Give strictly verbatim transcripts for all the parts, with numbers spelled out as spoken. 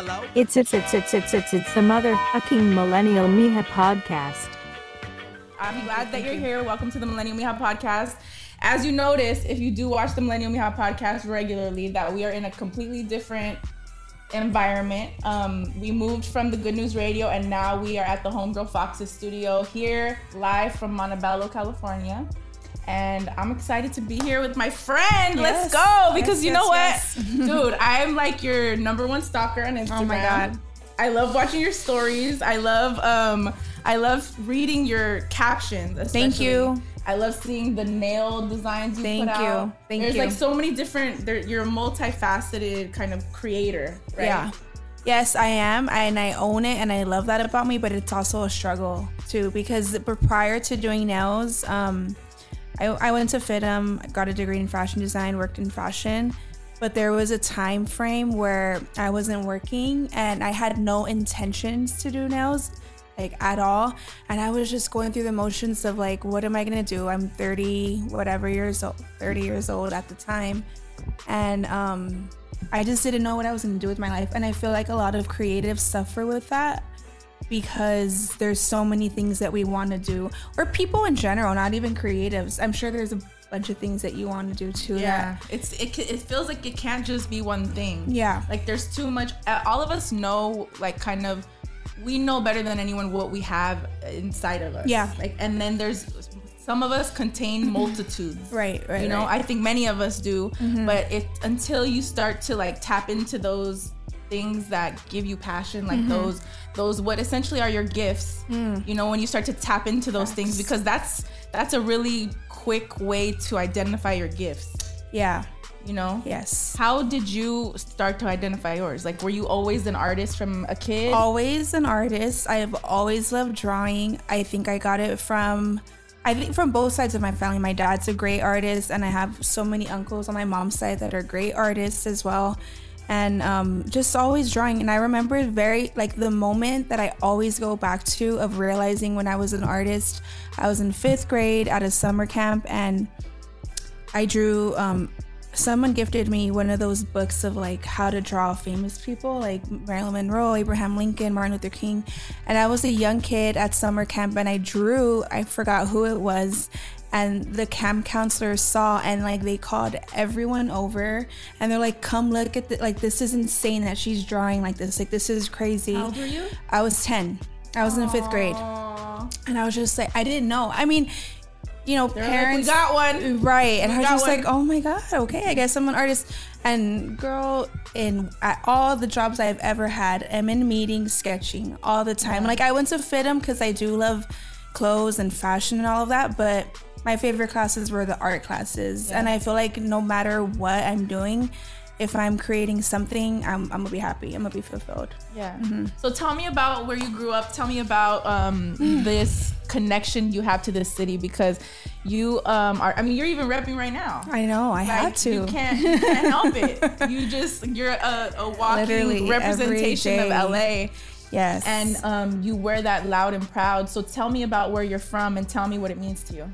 Hello? It's it's it's it's it's it's it's the motherfucking Millennial Mija podcast. I'm glad that you're here. Welcome to the Millennial Mija podcast. As you notice, if you do watch the Millennial Mija podcast regularly, that we are in a completely different environment. Um, we moved from the Good News Radio, and now we are at the Homegirl Fox's studio here, live from Montebello, California. And I'm excited to be here with my friend. Yes. Let's go. Because yes, you know yes, what? yes. Dude, I'm like your number one stalker on Instagram. Oh my God. I love watching your stories. I love um I love reading your captions. Especially. Thank you. I love seeing the nail designs you Thank put you. out. Thank There's you. like so many different, there, you're a multifaceted kind of creator, right? Yeah. Yes, I am, and I own it, and I love that about me, but it's also a struggle too, because prior to doing nails, um, I, I went to FITM, got a degree in fashion design, worked in fashion, but there was a time frame where I wasn't working and I had no intentions to do nails, like at all. And I was just going through the motions of like, what am I gonna do? I'm thirty, whatever years old, thirty years old at the time. And um, I just didn't know what I was gonna do with my life. And I feel like a lot of creatives suffer with that, because there's so many things that we want to do, or people in general, not even creatives. I'm sure there's a bunch of things that you want to do too. Yeah, that, it's it, it feels like it can't just be one thing. Yeah. Like there's too much. uh, All of us know, like kind of, we know better than anyone what we have inside of us. Yeah. Like, and then there's some of us contain multitudes. Right, right, You know, right. I think many of us do, Mm-hmm. but it until you start to like tap into those things that give you passion, like Mm-hmm. those those what essentially are your gifts. Mm. You know, when you start to tap into those things, because that's that's a really quick way to identify your gifts. yeah, You know. yes. How did you start to identify yours? Like, were you always an artist from a kid? Always an artist. I've always loved drawing. I think I got it from, I think from both sides of my family. My dad's a great artist, and I have so many uncles on my mom's side that are great artists as well. And um, just always drawing. And I remember very, like the moment that I always go back to of realizing when I was an artist, I was in fifth grade at a summer camp, and I drew, um, someone gifted me one of those books of like how to draw famous people, like Marilyn Monroe, Abraham Lincoln, Martin Luther King. And I was a young kid at summer camp, and I drew, I forgot who it was, and the camp counselor saw, and like they called everyone over, and they're like, come look at the, like this is insane that she's drawing like this, like this is crazy. How old were you? I was ten. I was in fifth grade, Aww. and I was just like, I didn't know. I mean, you know, They're parents, like, we got one. right? And We I was got just one. like, oh my god, okay, I guess I'm an artist. And girl, in at all the jobs I've ever had, I'm in meetings sketching all the time. Like I went to FITM because I do love clothes and fashion and all of that, but my favorite classes were the art classes. Yeah. And I feel like no matter what I'm doing, if I'm creating something, I'm, I'm gonna be happy. I'm gonna be fulfilled. Yeah. Mm-hmm. So tell me about where you grew up. Tell me about um, this connection you have to this city, because you um, are. I mean, you're even repping right now. I know, I Like, had to. You can't, you can't help it. You just, you're a, a walking Literally, representation every of L A. Yes. And um, you wear that loud and proud. So tell me about where you're from, and tell me what it means to you.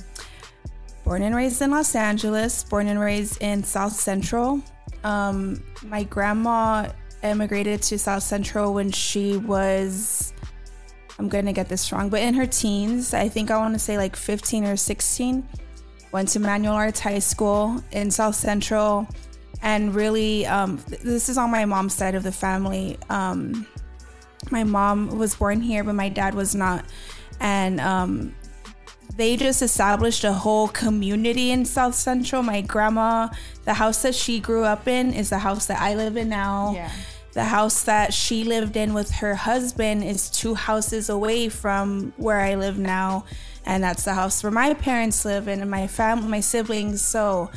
Born and raised in Los Angeles, born and raised in South Central. Um, my grandma immigrated to South Central when she was, I'm gonna get this wrong, but in her teens. I think I want to say like fifteen or sixteen. Went to Manual Arts High School in South Central, and really, um, th- this is on my mom's side of the family. Um, my mom was born here, but my dad was not, and um, they just established a whole community in South Central. My grandma, the house that she grew up in is the house that I live in now. Yeah. The house that she lived in with her husband is two houses away from where I live now. And that's the house where my parents live in, and my family, my siblings. So,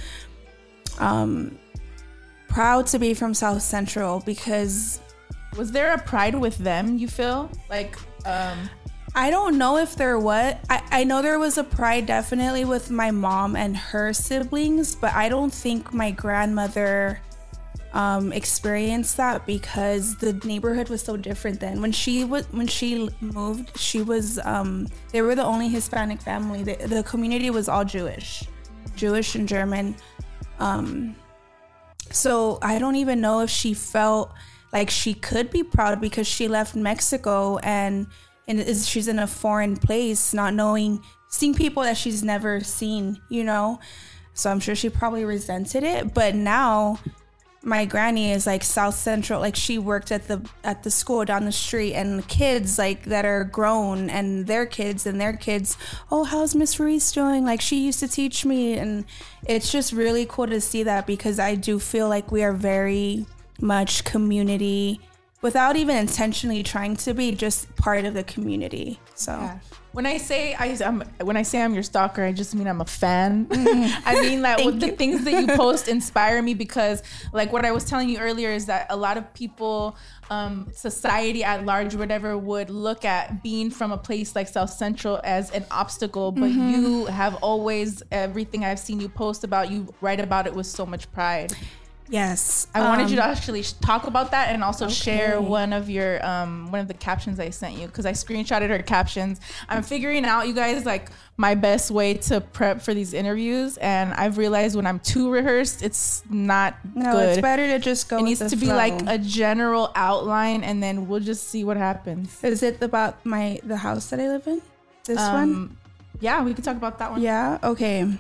um, proud to be from South Central, because Was there a pride with them, you feel? Like, um... I don't know if there was. I, I know there was a pride definitely with my mom and her siblings, but I don't think my grandmother um, experienced that, because the neighborhood was so different then. When she was when she moved, she was um, they were the only Hispanic family. The, the community was all Jewish, Jewish and German. Um, so I don't even know if she felt like she could be proud because she left Mexico and and is she's in a foreign place, not knowing, seeing people that she's never seen, you know. So I'm sure she probably resented it. But now my granny is like South Central, like she worked at the at the school down the street, and the kids like that are grown and their kids and their kids, oh, how's Miss Ruiz doing? Like she used to teach me. And it's just really cool to see that, because I do feel like we are very much community without even intentionally trying to be, just part of the community. So yeah. When I say I, I'm, when I say I'm your stalker, I just mean I'm a fan. I mean, like with the things that you post inspire me, because, like what I was telling you earlier, is that a lot of people, um, society at large, whatever, would look at being from a place like South Central as an obstacle. But mm-hmm. you have always, everything I've seen you post about, you write about it with so much pride. Yes, I um, wanted you to actually talk about that, and also okay. share one of your um one of the captions I sent you, because I screenshotted her captions. I'm figuring out, you guys, like my best way to prep for these interviews, and I've realized when I'm too rehearsed, it's not no, good. It's better to just go. It with needs the to flow. be like a general outline, and then we'll just see what happens. Is it about my the house that I live in? This um, one? Yeah, we can talk about that one. Yeah. Okay.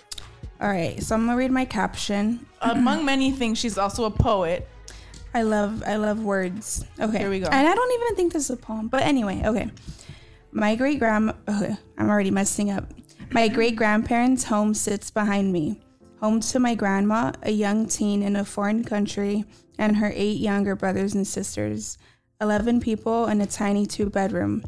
All right, so I'm gonna read my caption. Among many things, she's also a poet. I love I love words. Okay, here we go. And I don't even think this is a poem, but anyway, okay. My great grandma, oh, I'm already messing up. My great grandparents' home sits behind me, home to my grandma, a young teen in a foreign country, and her eight younger brothers and sisters, eleven people in a tiny two bedroom.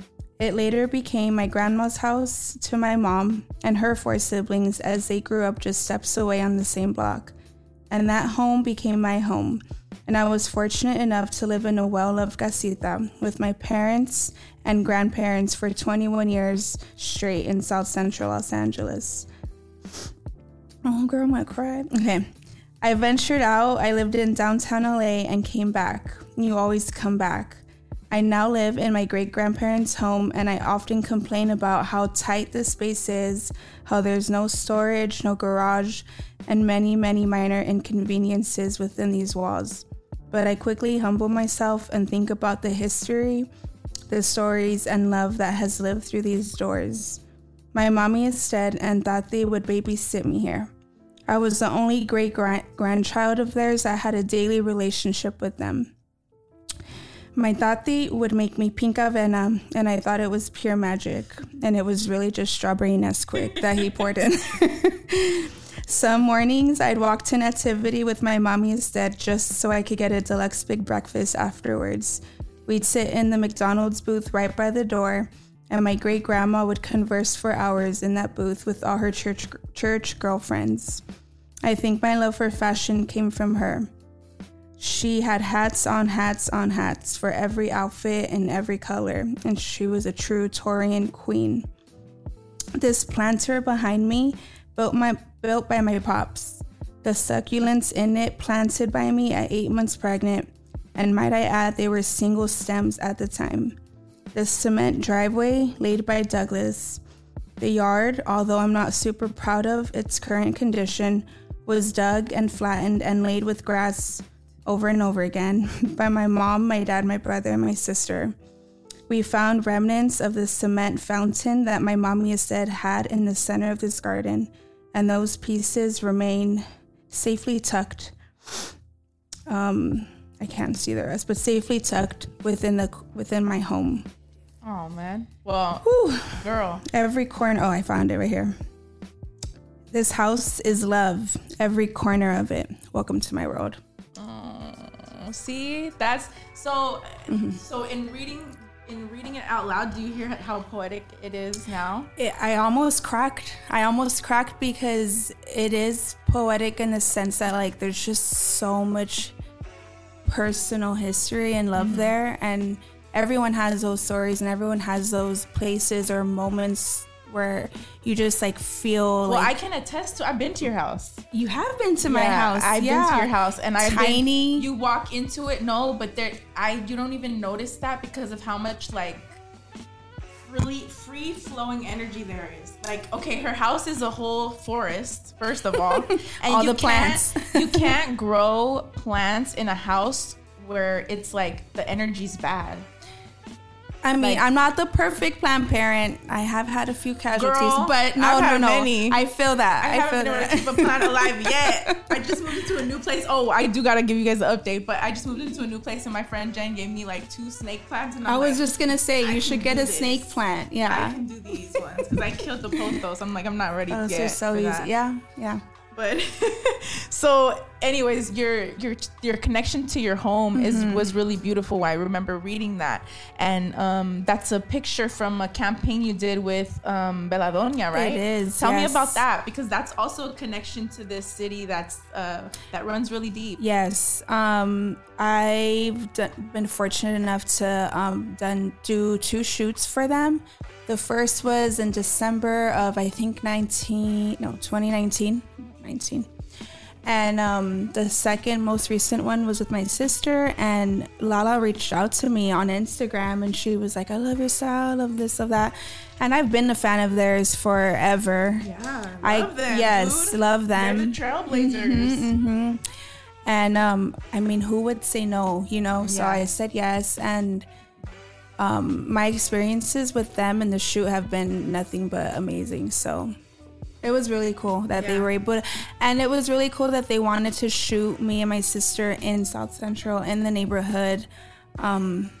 It later became my grandma's house to my mom and her four siblings as they grew up just steps away on the same block. And that home became my home. And I was fortunate enough to live in a well-loved casita with my parents and grandparents for twenty-one years straight in South Central Los Angeles. Oh, girl, I'm gonna cry. Okay. I ventured out. I lived in downtown L A and came back. You always come back. I now live in my great-grandparents' home, and I often complain about how tight the space is, how there's no storage, no garage, and many, many minor inconveniences within these walls. But I quickly humble myself and think about the history, the stories, and love that has lived through these doors. My mommy is dead and thought they would babysit me here. I was the only great-grandchild of theirs that had a daily relationship with them. My tati would make me pink avena, and I thought it was pure magic, and it was really just strawberry Nesquik that he poured in. Some mornings, I'd walk to Nativity with my mommy instead, just so I could get a deluxe big breakfast afterwards. We'd sit in the McDonald's booth right by the door, and my great-grandma would converse for hours in that booth with all her church church girlfriends. I think my love for fashion came from her. She had hats on hats on hats for every outfit and every color, and she was a true Taurian queen. This planter behind me, built my built by my pops. The succulents in it planted by me at eight months pregnant, and might I add, they were single stems at the time. The cement driveway laid by Douglas. The yard, although I'm not super proud of its current condition, was dug and flattened and laid with grass over and over again by my mom, my dad, my brother, and my sister. We found remnants of the cement fountain that my mommy said had in the center of this garden, and those pieces remain safely tucked. Um, I can't see the rest, but safely tucked within the within my home. Oh man! Well, Whew. Girl, every corner. Oh, I found it right here. This house is love. Every corner of it. Welcome to my world. See, that's so Mm-hmm. so in reading in reading it out loud, do you hear how poetic it is now? It, I almost cracked. I almost cracked because it is poetic in the sense that like there's just so much personal history and love mm-hmm. there, and everyone has those stories and everyone has those places or moments where you just like feel well like, I can attest to I've been to your house. You have been to my yeah, house. I've yeah. been to your house, and I tiny been, you walk into it no but there I you don't even notice that because of how much like really free flowing energy there is. Like, okay, her house is a whole forest, first of all. And all you the plants. you can't grow plants in a house where it's like the energy's bad. I mean, Like- I'm not the perfect planned parent. I have had a few casualties, Girl, but no, I've no, had no. many. I feel that. I, I, haven't feel been able that. to keep a plant alive yet. I just moved into a new place. Oh, I do gotta give you guys an update, but I just moved into a new place and my friend Jen gave me like two snake plants. And I'm I was like, just gonna say I you should can get do a this. snake plant. I Yeah. can do these ones because I killed the pothos. I'm like, I'm not ready Oh, yet. so so for easy. that. Yeah, yeah. But so anyways, your your your connection to your home Mm-hmm. is was really beautiful. I remember reading that, and um, that's a picture from a campaign you did with um, Belladonna, right? It is, Tell me yes. about that, because that's also a connection to this city that's uh, that runs really deep. Yes, um, I've done, been fortunate enough to um, done do two shoots for them. The first was in December of I think nineteen no twenty nineteen nineteen, and um, the second most recent one was with my sister. And Lala reached out to me on Instagram, and she was like, "I love your style, I love this, love that," and I've been a fan of theirs forever. Yeah, love I them, yes, dude. love them. They're the trailblazers. hmm And um, I mean, who would say no, you know? So Yeah. I said yes. And um, my experiences with them and the shoot have been nothing but amazing. So it was really cool that they Yeah. were able to, and it was really cool that they wanted to shoot me and my sister in South Central in the neighborhood. Um,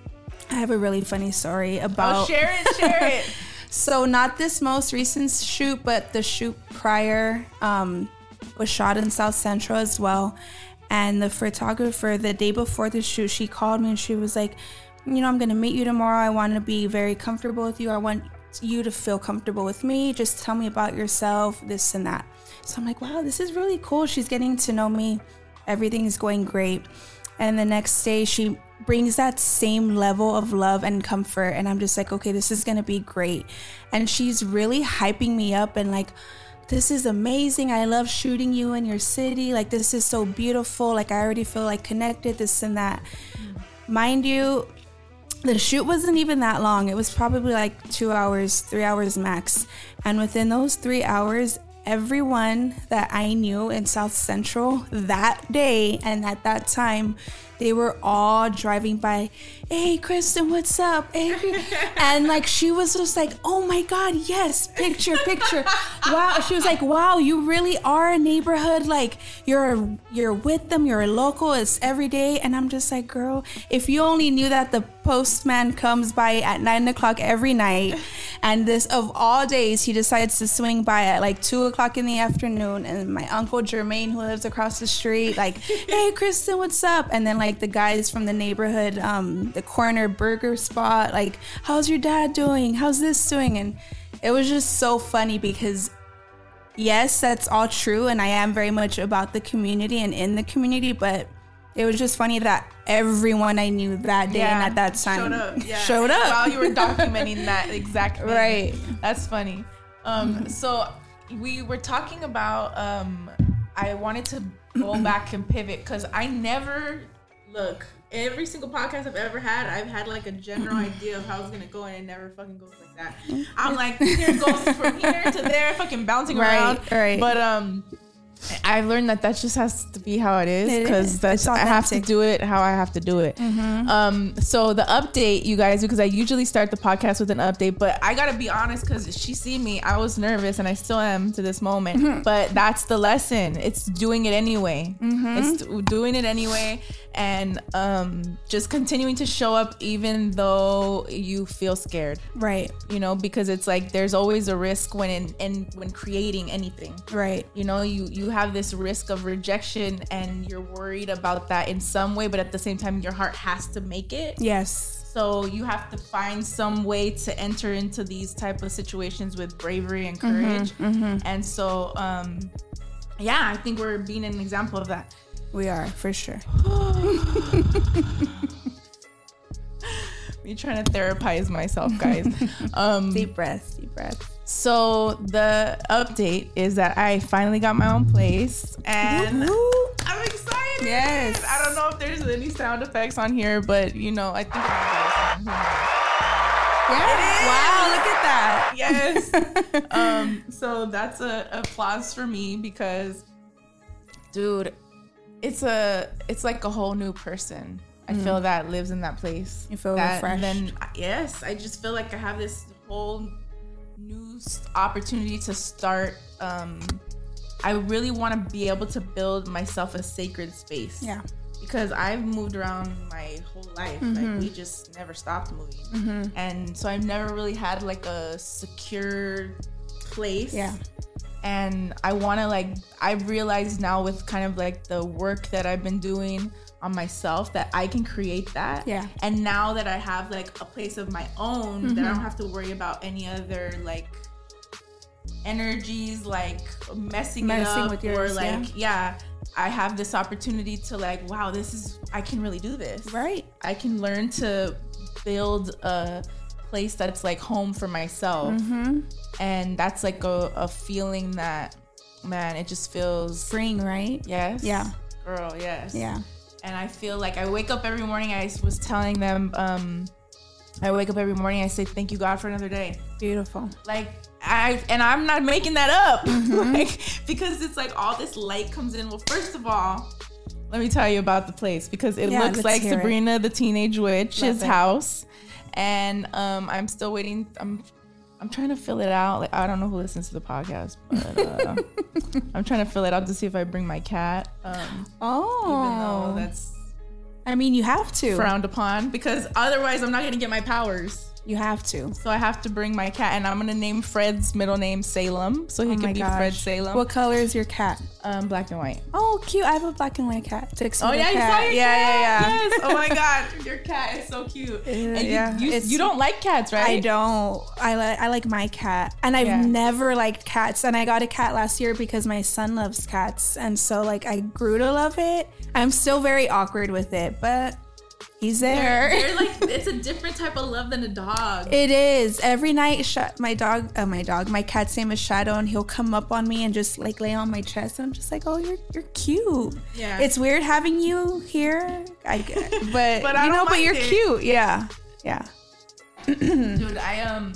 I have a really funny story about. Oh, share it, share it. So not this most recent shoot, but the shoot prior um, was shot in South Central as well. And the photographer, the day before the shoot, she called me and she was like, you know, I'm going to meet you tomorrow. I want to be very comfortable with you. I want you to feel comfortable with me. Just tell me about yourself, this and that. So I'm like, wow, this is really cool. She's getting to know me. Everything is going great. And the next day she brings that same level of love and comfort. And I'm just like, okay, this is going to be great. And she's really hyping me up and like, this is amazing. I love shooting you in your city. Like, this is so beautiful. Like, I already feel like connected, this and that. Mm. Mind you, the shoot wasn't even that long. It was probably like two hours, three hours max. And within those three hours, everyone that I knew in South Central that day and at that time, they were all driving by. Hey, Kristen, what's up? Hey. And like, she was just like, oh my God, yes, picture, picture. Wow. She was like, wow, you really are a neighborhood. Like, you're you're with them. You're a local. It's every day. And I'm just like, girl, if you only knew that the postman comes by at nine o'clock every night, and this of all days, he decides to swing by at like two o'clock in the afternoon. And my uncle Jermaine, who lives across the street, like, hey, Kristen, what's up? And then like the guys from the neighborhood, um, the corner burger spot, like, how's your dad doing? How's this doing? And it was just so funny because yes, that's all true. And I am very much about the community and in the community, but it was just funny that everyone I knew that day Yeah, and at that time showed up, yeah. showed up. While you were documenting that exact thing. Right. That's funny. Um, so we were talking about, um, I wanted to go back and pivot because I never, look, every single podcast I've ever had, I've had like a general idea of how it's going to go, and it never fucking goes like that. I'm like, here it goes from here to there, fucking bouncing Right, around. right. But um, I've learned that that just has to be how it is, It because is. that's It's I have to authentic. do it how I have to do it. Um, so the update, you guys, because I usually start the podcast with an update, but I gotta be honest, because she seen me, I was nervous, and I still am to this moment. Mm-hmm. But that's the lesson. It's doing it anyway. It's doing it anyway, and um, just continuing to show up even though you feel scared. Right, You know, because it's like there's always a risk when in, in when creating anything. right. You know, you you have this risk of rejection, and you're worried about that in some way, but at the same time your heart has to make it. Yes. So you have to find some way to enter into these type of situations with bravery and courage. And so um yeah, I think we're being an example of that. We are, for sure. Me trying to therapize myself, guys. um Deep breath, deep breath. so the update is that I finally got my own place, and I'm excited. Yes. I don't know if there's any sound effects on here, but you know, I think I'm gonna Yeah. It is. Wow, look at that. Yes. um, so that's a applause for me because, dude, it's a it's like a whole new person. I mm. feel that lives in that place. You feel that, refreshed. Then yes, I just feel like I have this whole new opportunity to start. Um, I really want to be able to build myself a sacred space. Yeah. Because I've moved around my whole life. Mm-hmm. Like, we just never stopped moving. Mm-hmm. And so I've never really had like a secure place. Yeah. And I want to like, I realize now with kind of like the work that I've been doing on myself that I can create that. Yeah. And now that I have like a place of my own, mm-hmm. that I don't have to worry about any other like energies like messing, messing it up with yours, or like, yeah. yeah, I have this opportunity to like, wow, this is, I can really do this. Right. I can learn to build a place that's like home for myself. Mm-hmm. And that's like a, a feeling that, man, it just feels freeing, right? Yes. Yeah. Girl, yes. Yeah. And I feel like I wake up every morning, I was telling them, um, I wake up every morning, I say, thank you, God, for another day. Beautiful. Like, I, and I'm not making that up. Mm-hmm. Like, because it's like all this light comes in. Well, first of all, let me tell you about the place, because it yeah, looks like Sabrina, it. the Teenage Witch's house. And um, I'm still waiting. I'm I'm trying to fill it out. Like, I don't know who listens to the podcast, but uh, I'm trying to fill it out to see if I bring my cat. Um, oh. Even though that's, I mean, you have to. frowned upon, because otherwise I'm not going to get my powers. You have to. So I have to bring my cat, and I'm going to name Fred's middle name Salem, so he oh can be gosh. Fred Salem. What color is your cat? Um, black and white. Oh, cute. I have a black and white cat. Dixie oh, yeah, cat. you saw your yeah, cat? Yeah, yeah, Yes. Oh, my God. Your cat is so cute. Uh, and yeah. you, you, you don't like cats, right? I don't. I like I like my cat. And I've yeah. never liked cats. And I got a cat last year because my son loves cats. And so, like, I grew to love it. I'm still very awkward with it, but... he's there. They're, they're like, it's a different type of love than a dog. It is. Every night, sh- my dog, uh, my dog, my cat's name is Shadow, and he'll come up on me and just like lay on my chest. And I'm just like, oh, you're you're cute. Yeah. It's weird having you here, I guess, but, but you I know, but you're it. cute. Yeah, yeah. Dude, I um,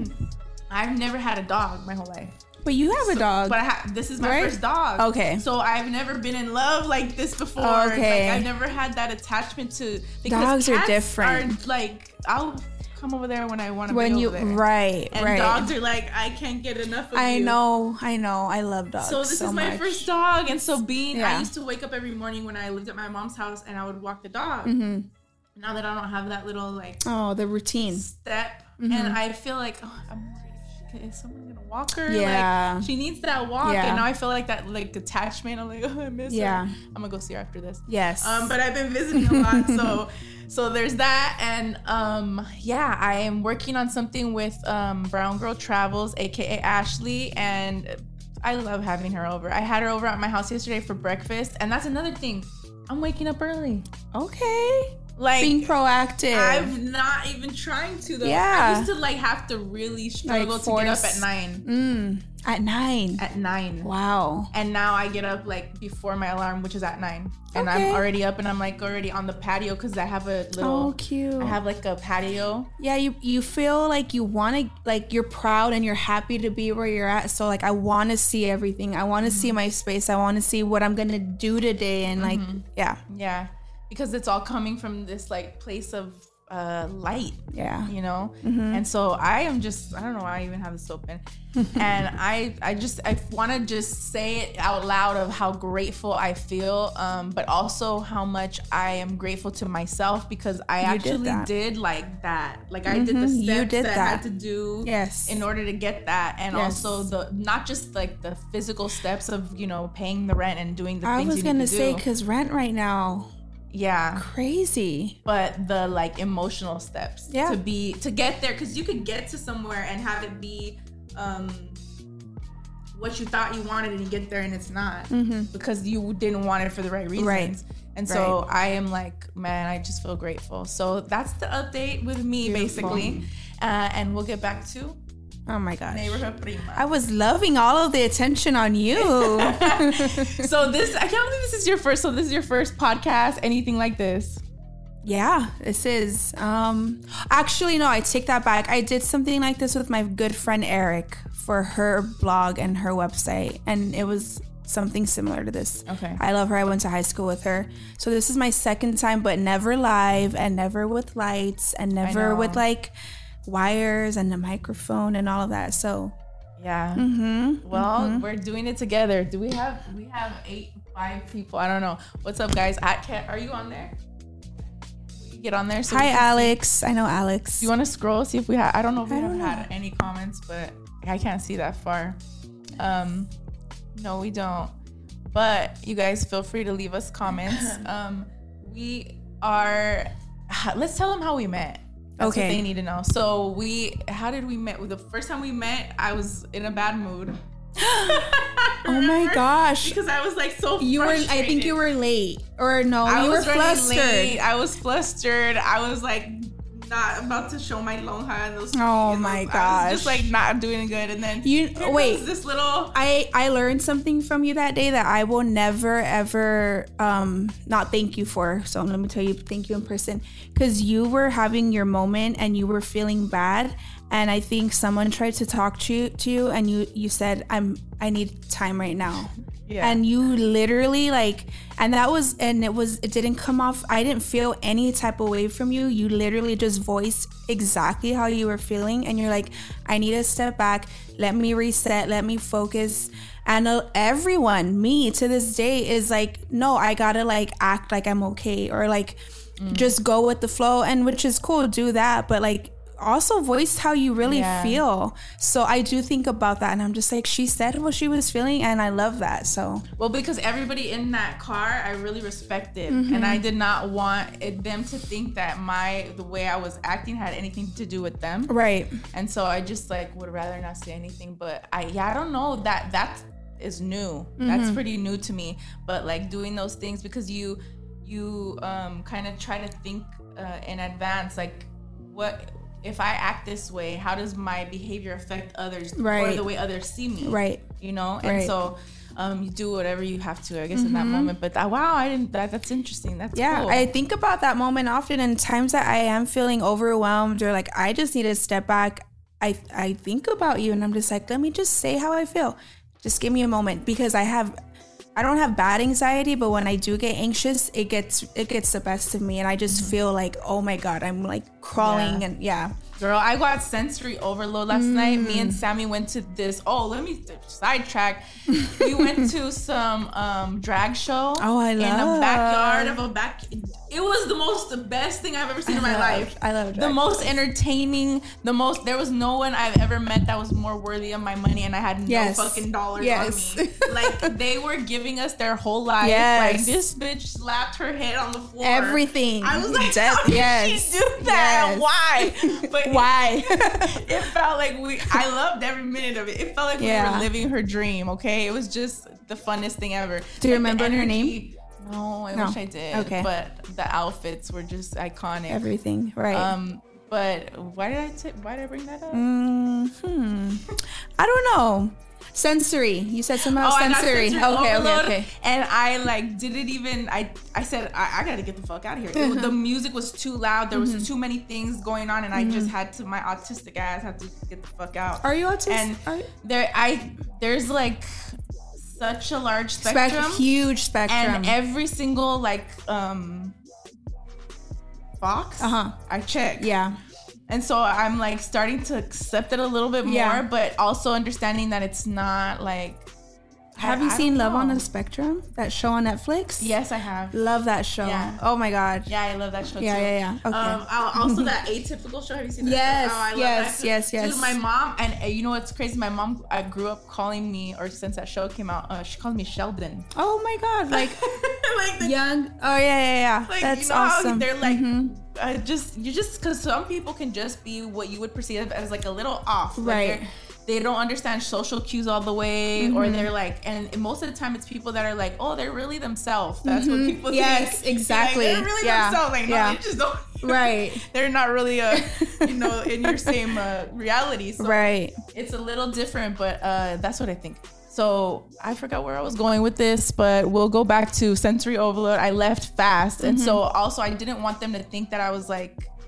I've never had a dog my whole life. But you have so, a dog. But I ha- this is my right? first dog. Okay. So I've never been in love like this before. Okay. Like, I've never had that attachment to... because dogs cats are different. Are like, I'll come over there when I want to when be you, over there. Right, and right. dogs are like, I can't get enough of I you. I know, I know. I love dogs So this so is my much. first dog. And so being... Yeah. I used to wake up every morning when I lived at my mom's house, and I would walk the dog. Mm-hmm. Now that I don't have that little like... oh, the routine. Step. Mm-hmm. And I feel like, oh, I'm is someone gonna walk her? Yeah. Like, she needs that walk. Yeah. And now I feel like that like attachment. I'm like, oh, I miss yeah. her. I'm gonna go see her after this. Yes. Um, but I've been visiting a lot, so so there's that. And um, yeah, I am working on something with um Brown Girl Travels, aka Ashley, and I love having her over. I had her over at my house yesterday for breakfast, and that's another thing. I'm waking up early. Okay. Like being proactive. I'm not even trying to though. Yeah. I used to like have to really struggle like to get up at nine. Mm, at nine. At nine. Wow. And now I get up like before my alarm, which is at nine. And okay. I'm already up, and I'm like already on the patio because I have a little. Oh, cute. I have like a patio. Yeah, you you feel like you want to, like you're proud and you're happy to be where you're at. So like I want to see everything. I want to mm-hmm. see my space. I want to see what I'm gonna do today. And like mm-hmm. yeah. Yeah. Because it's all coming from this like place of uh, light, yeah, you know. Mm-hmm. And so I am just, I don't know why I even have this open, and I, I just, I want to just say it out loud of how grateful I feel, um, but also how much I am grateful to myself because I you actually did, did like that, like mm-hmm. I did the steps you did that, that I had to do, yes, in order to get that, and yes. also the not just like the physical steps of you know paying the rent and doing the I things was you gonna need to say do. because rent right now. Yeah. Crazy. But the like emotional steps yeah. to be to get there, because you could get to somewhere and have it be um what you thought you wanted and you get there and it's not mm-hmm. because you didn't want it for the right reasons. Right. And so right. I am like, man, I just feel grateful. So that's the update with me. Beautiful. Basically. Uh, and we'll get back to oh my gosh. Neighborhood Prima. I was loving all of the attention on you. So this, I can't believe this is your first, so this is your first podcast, anything like this. Yeah, this is. Um, actually, no, I take that back. I did something like this with my good friend Eric for her blog and her website. And it was something similar to this. Okay. I love her. I went to high school with her. So this is my second time, but never live and never with lights and never with like wires and a microphone and all of that. So yeah. Mm-hmm. Well, mm-hmm. we're doing it together. Do we have we have eight, five people? I don't know. What's up, guys? At Cat, are you on there? Get on there. So Hi, Alex. See. I know Alex. Do you want to scroll, see if we have? I don't know if we I have don't had any comments, but I can't see that far. Um, no, we don't. But you guys feel free to leave us comments. um, we are. Let's tell them how we met. That's okay. what they need to know. So we, how did we met? The first time we met, I was in a bad mood. Oh my gosh! Because I was like so you frustrated. were. I think you were late, or no? I you was were flustered. Late. I was flustered. I was like not about to show my lonja and those. Oh and my those, gosh! I was just like not doing good, and then you wait. This little. I I learned something from you that day that I will never ever um not thank you for. So let me tell you, thank you in person, because you were having your moment and you were feeling bad. And I think someone tried to talk to you, to you and you, you said, I'm, I need time right now. Yeah. And you literally like, and that was, and it was, it didn't come off. I didn't feel any type of way from you. You literally just voiced exactly how you were feeling. And you're like, I need to step back. Let me reset. Let me focus. And uh, everyone, me to this day is like, no, I gotta like act like I'm okay. Or like, mm. just go with the flow. And which is cool, do that. But like, also voice how you really yeah. feel. So I do think about that, and I'm just like, she said what she was feeling, and I love that. So well, because everybody in that car I really respected, mm-hmm. and I did not want it, them to think that my the way I was acting had anything to do with them, right? And so I just like would rather not say anything. But I yeah I don't know, that that is new. Mm-hmm. That's pretty new to me. But like doing those things because you you um kind of try to think uh, in advance, like what. If I act this way, how does my behavior affect others right. or the way others see me? Right. You know? And right. so um, you do whatever you have to, I guess, mm-hmm. in that moment. But that, wow, I didn't, that, that's interesting. That's yeah, cool. I think about that moment often, and times that I am feeling overwhelmed or like, I just need to step back. I, I think about you and I'm just like, let me just say how I feel. Just give me a moment, because I have, I don't have bad anxiety, but when I do get anxious, it gets it gets the best of me, and I just mm-hmm. feel like, oh my God, I'm like crawling, yeah. and yeah. Girl, I got sensory overload last mm. night. Me and Sammy went to this. Oh, let me sidetrack. We went to some um, drag show. Oh, I love. In a backyard of a back. It was the most, the best thing I've ever seen I in my love, life. I love drag the most shows. entertaining. The most. There was no one I've ever met that was more worthy of my money, and I had no yes. fucking dollars yes. on me. Like they were giving us their whole life. Yes. Like this bitch slapped her head on the floor. Everything. I was like, Death, how did yes. she do that? Yes. Why? But why? It felt like we I loved every minute of it. It felt like yeah. we were living her dream, okay? It was just the funnest thing ever. Do you like remember her name? No, I no. wish I did. Okay. But the outfits were just iconic. Everything, right. Um, but why did I t- why did I bring that up? Mm-hmm. I don't know. Sensory. You said something about oh, sensory. I got sensory okay, overload, okay, okay. And I like didn't even. I I said I, I gotta get the fuck out of here. It, the music was too loud. There was mm-hmm. too many things going on, and mm-hmm. I just had to. My autistic ass had to get the fuck out. Are you autistic? And Are- there, I there's like such a large spectrum, Spec- huge spectrum, and every single like um box. Uh huh. I check. Yeah. And so I'm like starting to accept it a little bit more, yeah. but also understanding that it's not like. Have I, you I seen Love know. on the Spectrum? That show on Netflix? Yes, I have. Love that show. Yeah. Oh my God. Yeah, I love that show yeah, too. Yeah, yeah, Okay. Um, also that Atypical show. Have you seen that? Yes, show? Oh, I love yes, that. yes, yes. Dude, my mom, and uh, you know what's crazy? My mom, I grew up calling me, or since that show came out, uh, she calls me Sheldon. Oh my God. Like, like the, young. Oh, yeah, yeah, yeah. Like, That's you know awesome. How they're like, mm-hmm. uh, just, you just, because some people can just be what you would perceive as like a little off. Like right. They don't understand social cues all the way, mm-hmm. or they're like, and most of the time it's people that are like, oh, they're really themselves. That's mm-hmm. what people yes, think. exactly. Like, they're really yeah. themselves. Like, no, yeah. they just don't. Right. They're not really, uh, you know, in your same uh, reality. So right. It's a little different, but uh, that's what I think. So I forgot where I was going with this, but we'll go back to sensory overload. I left fast. Mm-hmm. And so also I didn't want them to think that I was like,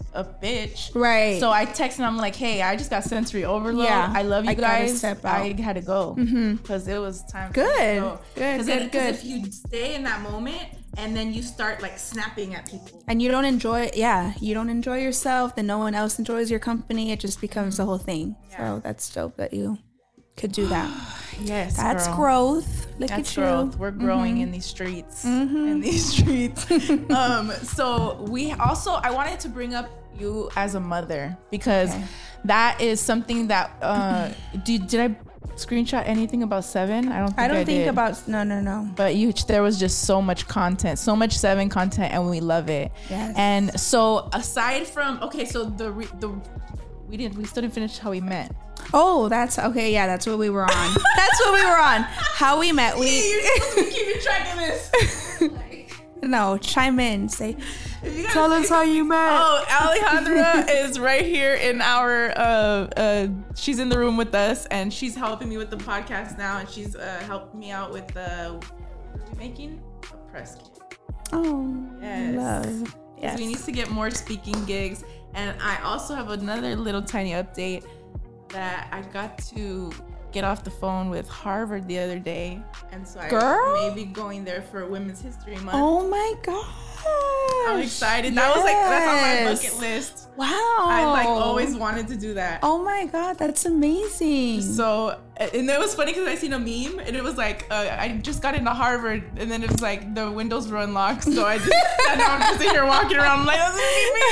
a bitch. Right. So I texted him, I'm like, hey, I just got sensory overload. Yeah. I love you I gotta guys. step out. I had to go because it was time. Good. For me to go. Good, Cause good, it, good. If you stay in that moment and then you start like snapping at people, and you don't enjoy it, yeah, you don't enjoy yourself, then no one else enjoys your company. It just becomes the whole thing. Yeah. So that's dope that you could do that. yes, That's girl. growth. Look That's at you. growth. We're growing Mm-hmm. in these streets. In these streets. um, so we also, I wanted to bring up you as a mother because Okay. that is something that. Uh, did did I screenshot anything about Seven? I don't. Think I don't I think did. about no, no, no. But you, there was just so much content, so much Seven content, and we love it. Yes. And so aside from okay, so the re- the we didn't we still didn't finish how we met. Oh, that's okay. Yeah, that's what we were on. That's what we were on. How we met. We keeping track of this. no chime in. Say, You guys- tell us how you met. Oh, Alejandra is right here in our. Uh, uh, she's in the room with us, and she's helping me with the podcast now, and she's uh, helped me out with the what are we making a press kit. Oh, Yes. love. Yes. We need to get more speaking gigs, and I also have another little tiny update that I got to get off the phone with Harvard the other day, and so I Girl? may be going there for Women's History Month. Oh my god. I'm excited. That was like that's on my Yes. bucket list. Wow. I like always wanted to do that. Oh my god, that's amazing. So, and it was funny because I seen a meme and it was like, uh, I just got into Harvard, and then it was like the windows were unlocked. So I just, and now I'm just sitting here walking around. I'm like, that's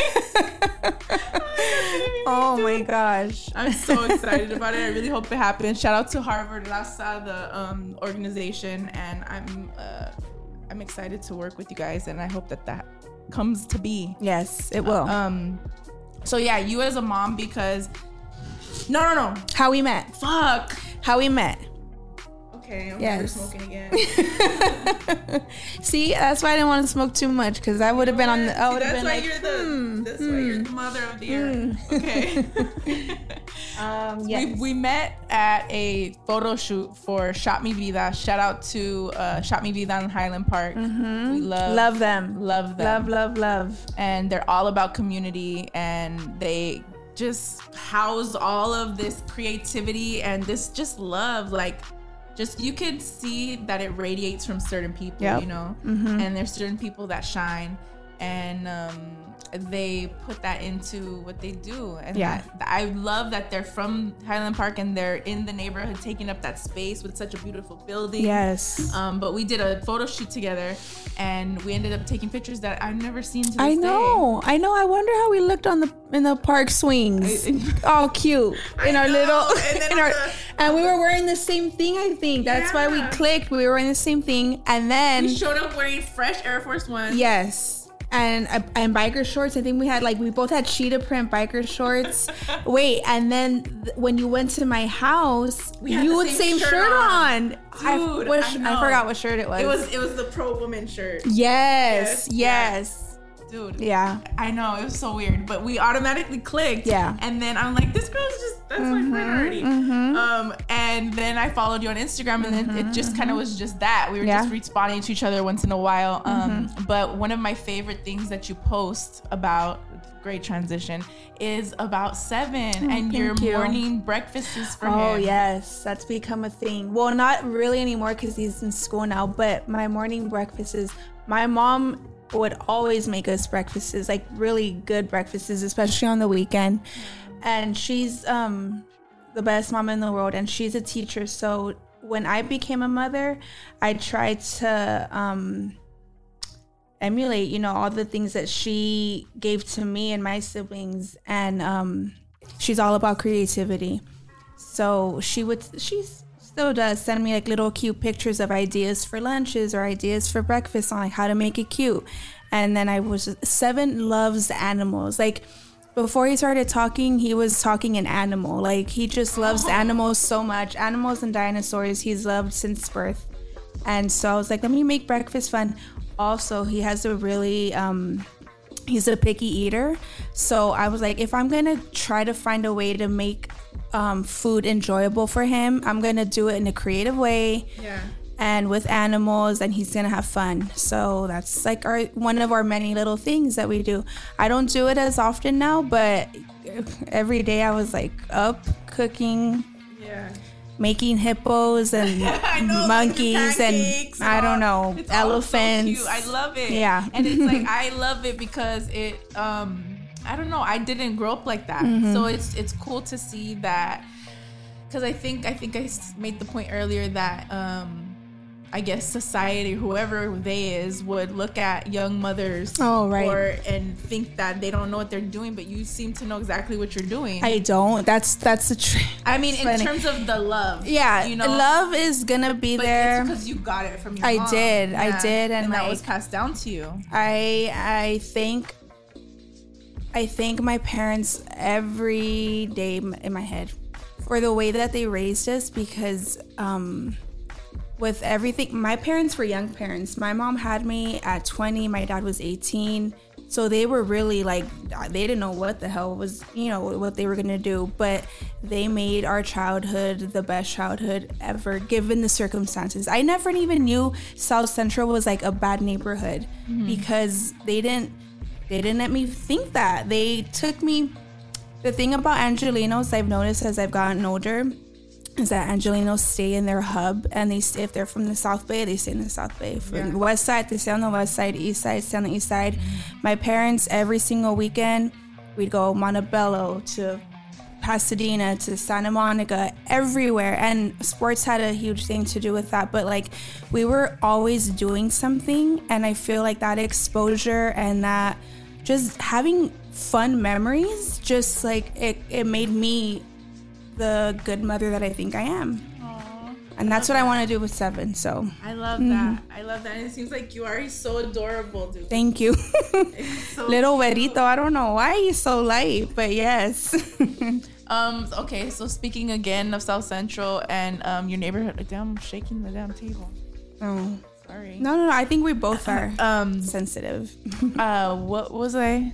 gonna be me. Oh my gosh. I'm so excited about it. I really hope it happens. Shout out to Harvard Raza, the um, organization, and I'm uh, I'm excited to work with you guys, and I hope that that comes to be. Yes, it will. Um, so yeah, you as a mom, because no, no, no, How we met. fuck. How we met. Okay, I'm Yes. never smoking again. See, that's why I didn't want to smoke too much because I would have been on the. I would have That's been why like, you're the. hmm, That's why you're the mother of the year. Okay. Um, we, yes. we met at a photo shoot for Shot Me Vida. Shout out to uh, Shot Me Vida in Highland Park. We love love them. love them. Love, love, love. And they're all about community, and they just house all of this creativity and this just love. Like, just you could see that it radiates from certain people, Yep. you know. Mm-hmm. And there's certain people that shine, and um, they put that into what they do. And Yeah. that, I love that they're from Highland Park and they're in the neighborhood, taking up that space with such a beautiful building. Yes. Um, but we did a photo shoot together, and we ended up taking pictures that I've never seen to this I day. know. I know. I wonder how we looked on the in the park swings. All cute in I our know. little And then in on our, the- and we were wearing the same thing. I think that's why we Yeah. clicked. We were wearing the same thing, and then We showed up wearing fresh Air Force Ones. yes. And and biker shorts. I think we had like we both had cheetah print biker shorts. Wait, and then th- when you went to my house, We had you the had same same shirt shirt on. on. I, Dude, wish, I I, know. forgot what shirt it was. It was it was the pro woman shirt. yes, Yes, yes, Dude. yeah. I know, it was so weird, but we automatically clicked. Yeah. And then I'm like, this girl's just, that's my friend already. Um, and then I followed you on Instagram, and then it just kind of was just that. We were Yeah. just responding to each other once in a while. Um, But one of my favorite things that you post about, great transition, is about Seven and your thank you. morning breakfasts for him. Oh yes, that's become a thing. Well, not really anymore because he's in school now. But my morning breakfast is my mom would always make us breakfasts, like really good breakfasts, especially on the weekend. And she's um the best mom in the world, and she's a teacher. So when I became a mother, I tried to um emulate, you know, all the things that she gave to me and my siblings. And um she's all about creativity. So she would, she still does send me like little cute pictures of ideas for lunches or ideas for breakfast on like how to make it cute. And then I was, Seven loves animals. Like before he started talking, he was talking an animal. Like he just loves animals so much. Animals and dinosaurs he's loved since birth. And so I was like, let me make breakfast fun. Also, he has a really, um, he's a picky eater. So I was like, if I'm going to try to find a way to make um, food enjoyable for him, I'm going to do it in a creative way. Yeah. and with animals, and he's gonna have fun. So that's like our one of our many little things that we do. I don't do it as often now, but every day I was like up cooking, yeah, making hippos and know, monkeys like and I don't know, it's elephants. So cute. I love it. Yeah, and it's like I love it because it. Um, I don't know. I didn't grow up like that, mm-hmm. so it's it's cool to see that. Because I think I think I made the point earlier that um, I guess society, whoever they is, would look at young mothers oh, right. or and think that they don't know what they're doing, but you seem to know exactly what you're doing. I don't. That's that's the truth. I mean, in funny. terms of the love, yeah, you know, love is gonna be but there. It's because you got it from your I mom. did, yeah. I did, and, and like, that was passed down to you. I I think I thank my parents every day in my head for the way that they raised us, because um, with everything, my parents were young parents. My mom had me at twenty, my dad was eighteen. So they were really like, they didn't know what the hell was, you know, what they were going to do. But they made our childhood the best childhood ever, given the circumstances. I never even knew South Central was like a bad neighborhood, mm-hmm. because they didn't, they didn't let me think that. They took me. The thing about Angelenos I've noticed as I've gotten older is that Angelenos stay in their hub, and they stay, if they're from the South Bay, they stay in the South Bay. From yeah. the West Side, they stay on the West Side. East Side, stay on the East Side. Mm-hmm. My parents, every single weekend, we'd go Montebello to Pasadena to Santa Monica, everywhere. And sports had a huge thing to do with that. But like, we were always doing something, and I feel like that exposure and that just having fun memories, just like it, it made me the good mother that I think I am. Aww, and that's what that. I want to do with Seven. So I love mm-hmm. that. I love that. And it seems like you are so adorable, dude. Thank you. So little Berito. I don't know why he's so light, but yes. um. Okay. So speaking again of South Central and um your neighborhood, like, damn, I'm shaking the damn table. Oh. Sorry. No, no, no. I think we both are um sensitive. uh, what was I?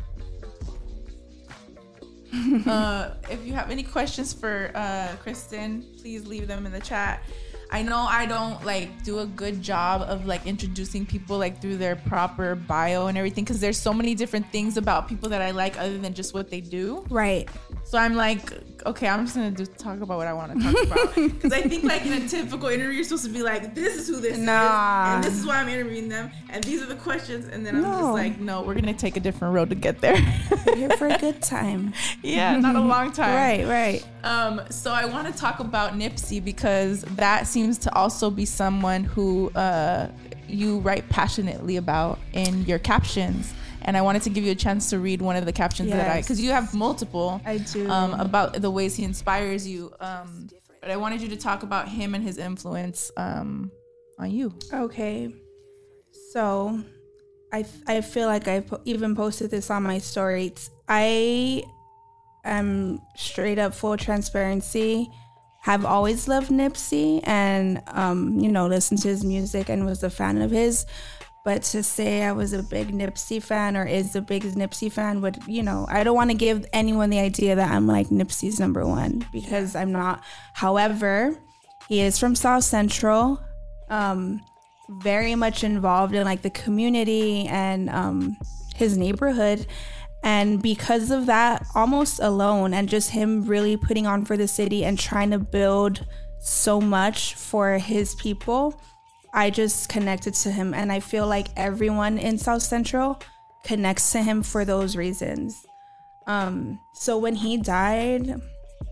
uh, if you have any questions for uh, Kristen, please leave them in the chat. I know I don't like do a good job of like introducing people like through their proper bio and everything, because there's so many different things about people that I like other than just what they do. Right. So I'm like, okay, I'm just gonna do, talk about what I want to talk about, because I think like in a typical interview you're supposed to be like, this is who this nah. is, and this is why I'm interviewing them, and these are the questions, and then I'm no. just like, no, we're gonna take a different road to get there. We're here for a good time. Yeah, not a long time. Right, right. Um, so I want to talk about Nipsey, because that seems to also be someone who uh, you write passionately about in your captions. And I wanted to give you a chance to read one of the captions yes. that I, because you have multiple. I do. Um, about the ways he inspires you. Um, but I wanted you to talk about him and his influence um, on you. Okay. So I I feel like I po- even posted this on my stories. I am straight up full transparency. Have always loved Nipsey and, um, you know, listened to his music and was a fan of his. But to say I was a big Nipsey fan or is the biggest Nipsey fan would, you know, I don't want to give anyone the idea that I'm like Nipsey's number one, because I'm not. However, he is from South Central, um, very much involved in like the community and um, his neighborhood. And because of that, almost alone, and just him really putting on for the city and trying to build so much for his people, I just connected to him, and I feel like everyone in South Central connects to him for those reasons. Um, so when he died,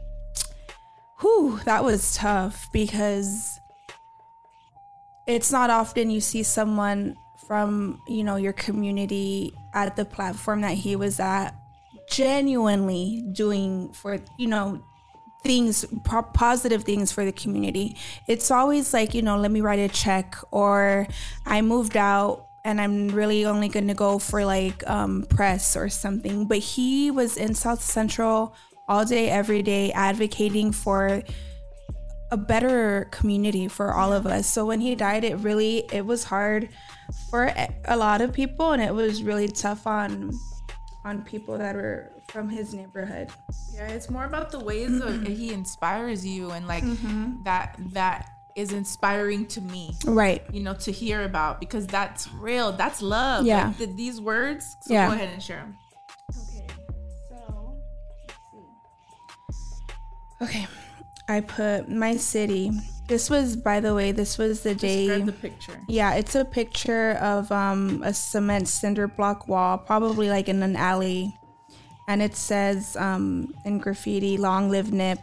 whew, that was tough, because it's not often you see someone from, you know, your community at the platform that he was at, genuinely doing for, you know, things, po- positive things for the community. It's always like, you know, let me write a check, or I moved out and I'm really only going to go for like um, press or something. But he was in South Central all day, every day, advocating for a better community for all of us. So when he died, it really, it was hard for a lot of people, and it was really tough on on people that were from his neighborhood. Yeah, it's more about the ways mm-hmm. that he inspires you, and like mm-hmm. that that is inspiring to me. Right. You know, to hear about, because that's real. That's love. Yeah. Like the, these words. So yeah. go ahead and share them. Okay. So, let's see. Okay. I put my city. This was, by the way, this was the day. Describe the picture. Yeah, it's a picture of um, a cement cinder block wall, probably like in an alley. And it says um, in graffiti, "Long live Nip."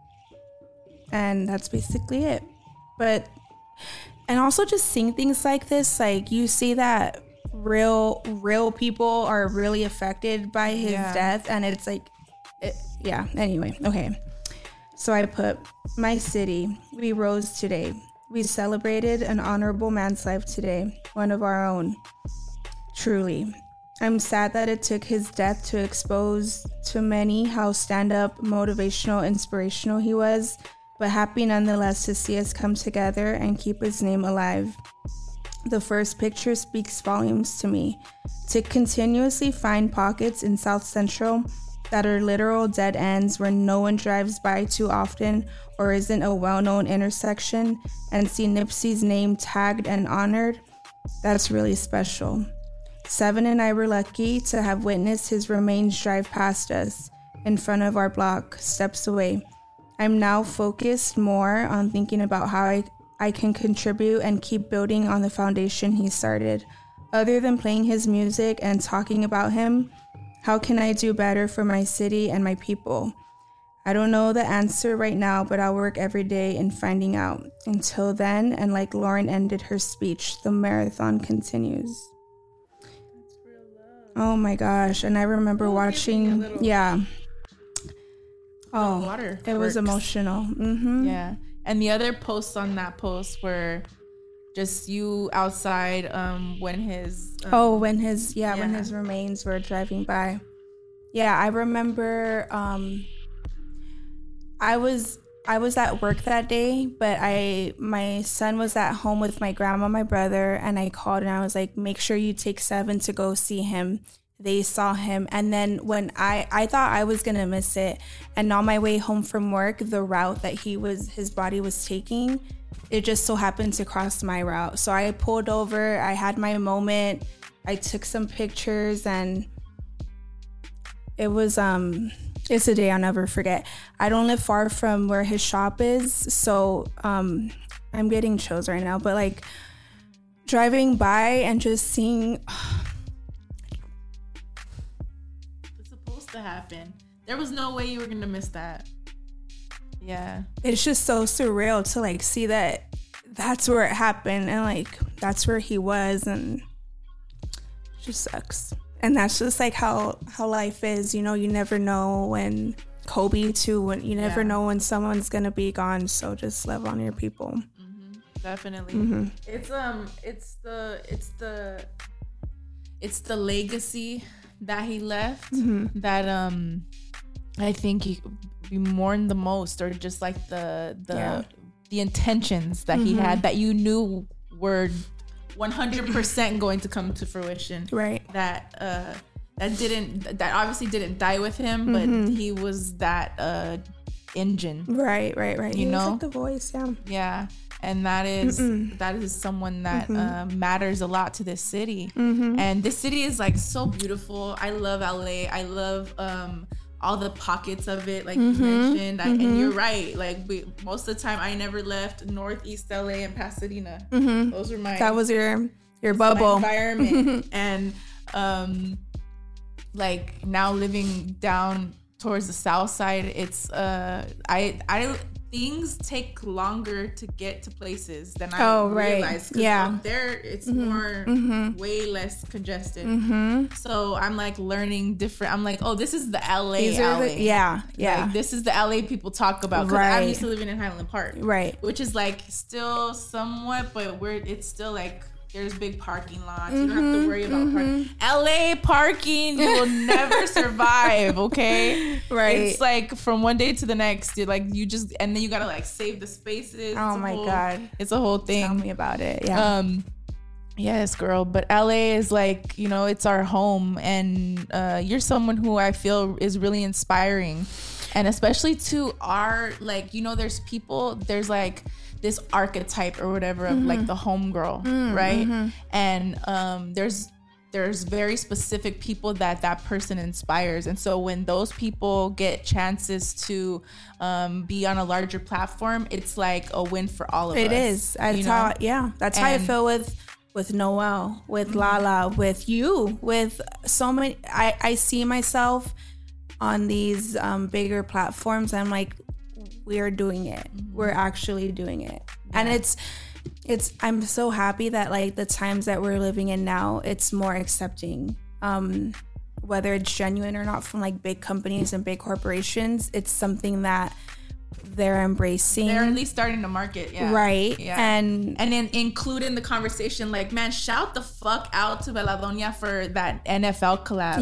And that's basically it. But, and also just seeing things like this, like you see that real, real people are really affected by his yeah. death. And it's like, it, yeah, anyway, okay. So I put, my city, we rose today. We celebrated an honorable man's life today, one of our own. Truly. I'm sad that it took his death to expose to many how stand-up, motivational, inspirational he was, but happy nonetheless to see us come together and keep his name alive. The first picture speaks volumes to me. To continuously find pockets in South Central that are literal dead ends where no one drives by too often or isn't a well-known intersection, and see Nipsey's name tagged and honored, that's really special. Seven and I were lucky to have witnessed his remains drive past us in front of our block, steps away. I'm now focused more on thinking about how I, I can contribute and keep building on the foundation he started. Other than playing his music and talking about him, how can I do better for my city and my people? I don't know the answer right now, but I'll work every day in finding out. Until then, and like Lauren ended her speech, the marathon continues. That's real love. Oh my gosh. And I remember Oh, watching, little, yeah. Oh, water it was works. emotional. Mm-hmm. Yeah. And the other posts on that post were just you outside um, when his... Um, oh, when his, yeah, yeah, when his remains were driving by. Yeah, I remember um, I was... I was at work that day, but I my son was at home with my grandma, my brother, and I called and I was like, make sure you take Seven to go see him. They saw him. And then when I, I thought I was going to miss it. And on my way home from work, the route that he was, his body was taking, it just so happened to cross my route. So I pulled over, I had my moment, I took some pictures, and it was, um, it's a day I'll never forget. I don't live far from where his shop is, so um, I'm getting chills right now. But like driving by and just seeing, it's supposed to happen. There was no way you were gonna miss that. Yeah, it's just so surreal to like see that that's where it happened and like that's where he was, and it just sucks. And that's just like how, how life is, you know, you never know when Kobe too, when you never yeah. know when someone's going to be gone. So just love on your people. Mm-hmm. Definitely. Mm-hmm. It's, um, it's the, it's the, it's the legacy that he left Mm-hmm. that, um, I think he, we mourn the most, or just like the, the, Yeah. the intentions that Mm-hmm. he had that you knew were one hundred percent going to come to fruition. Right. That uh that didn't that obviously didn't die with him, but Mm-hmm. he was that uh engine. Right, right, right. You He was know? like the voice, yeah. Yeah. And that is Mm-mm. that is someone that Mm-hmm. uh, matters a lot to this city. Mm-hmm. And this city is like so beautiful. I love L A. I love um all the pockets of it, like Mm-hmm. you mentioned. I, and you're right. Like we, most of the time, I never left Northeast L A and Pasadena. Mm-hmm. Those were my That was your your my bubble. environment. And um, like now living down towards the south side, it's uh, I I things take longer to get to places than I Oh, right. realized. 'Cause Yeah. out there it's more Mm-hmm. way less congested. Mm-hmm. So I'm like learning different. I'm like, oh, this is the L A. These are L A. the, yeah, yeah. Like, this is the L A people talk about. 'Cause Right. I'm used to living in Highland Park, Right. which is like still somewhat, but we're it's still like there's big parking lots. You don't have to worry about parking. L A parking, you will never survive. Okay, Right. It's like from one day to the next. You're like you just and then you gotta like save the spaces. Oh It's a my whole- God. it's a whole thing. Tell me about it. Yeah. Um, yes, girl. But L A is like, you know, it's our home, and uh, you're someone who I feel is really inspiring. And especially to our, like, you know, there's people, there's like this archetype or whatever of mm-hmm. like the homegirl, mm-hmm. right? And um, there's there's very specific people that that person inspires. And so when those people get chances to um, be on a larger platform, it's like a win for all of it us. It is. That's how, yeah, that's and, how I feel with with Noel, with mm-hmm. Lala, with you, with so many. I, I see myself on these um, bigger platforms. I'm like, we're doing it. Mm-hmm. We're actually doing it. Yeah. And it's, it's, I'm so happy that like the times that we're living in now, it's more accepting, um, whether it's genuine or not from like big companies and big corporations. It's something that they're embracing. They're at least starting to market, yeah. Right. Yeah. And and then include in the conversation, like, man, shout the fuck out to Beladonia for that N F L collab.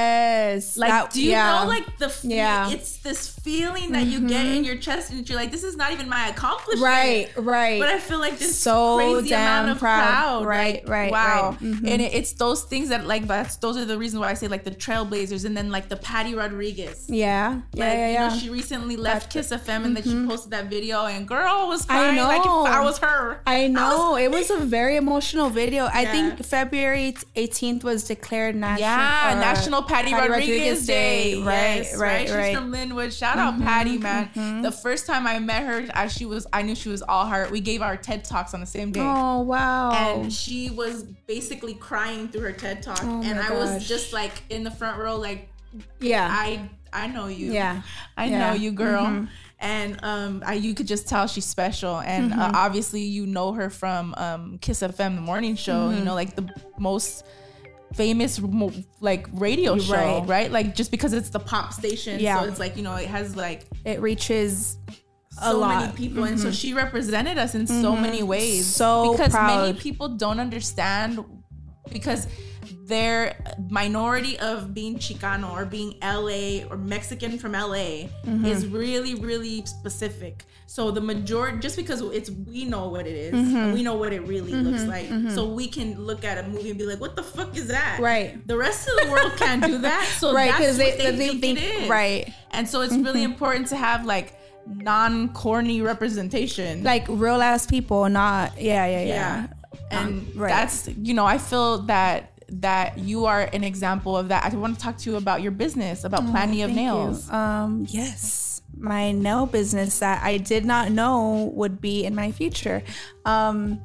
Yes. Like, that, do you yeah. know, like, the fe- yeah. it's this feeling that mm-hmm. you get in your chest and you're like, this is not even my accomplishment. Right, right. But I feel like this so crazy damn amount of proud. proud. Right, like, right, wow. right. Mm-hmm. And it, it's those things that, like, that's those are the reasons why I say, like, the Trailblazers and then, like, the Patty Rodriguez. Yeah, like, yeah, yeah, you yeah. know, she recently left That's Kiss F M and mm-hmm. then she posted that video and girl was crying I know. like if I was her. I know. I was, it was a very emotional video. I yeah. think February eighteenth was declared national Yeah, uh, National Patty, Patty Rodriguez, Rodriguez Day. Day. Right, yes, right, right. right. She's from Linwood. Shout mm-hmm, out Patty, man. Mm-hmm. The first time I met her, as she was I knew she was all heart. We gave our TED Talks on the same day. Oh, wow. And she was basically crying through her TED Talk. Oh, and I gosh. was just like in the front row, like, yeah, I I know you. Yeah. I yeah. know you, girl. Mm-hmm. And um, I, you could just tell she's special. And mm-hmm. uh, obviously, you know her from um, Kiss F M, the morning show. Mm-hmm. You know, like the most famous like radio show, right. right? Like just because it's the pop station, yeah. So it's like, you know, it has like it reaches a so lot. many people, mm-hmm. and so she represented us in mm-hmm. so many ways. So because proud. Many people don't understand because their minority of being Chicano or being L A or Mexican from L A mm-hmm. is really, really specific. So the majority, just because it's, we know what it is, mm-hmm. and we know what it really mm-hmm. looks like. Mm-hmm. So we can look at a movie and be like, what the fuck is that? Right. The rest of the world can't do that. So right, that's what they, they, they think, think it is. Right. And so it's mm-hmm. really important to have like non-corny representation. Like real ass people, not, yeah, yeah, yeah. Yeah. And um, right. that's, you know, I feel that that you are an example of that. I want to talk to you about your business, about oh, Plenty of Nails. You. Um, yes, my nail business that I did not know would be in my future. Um,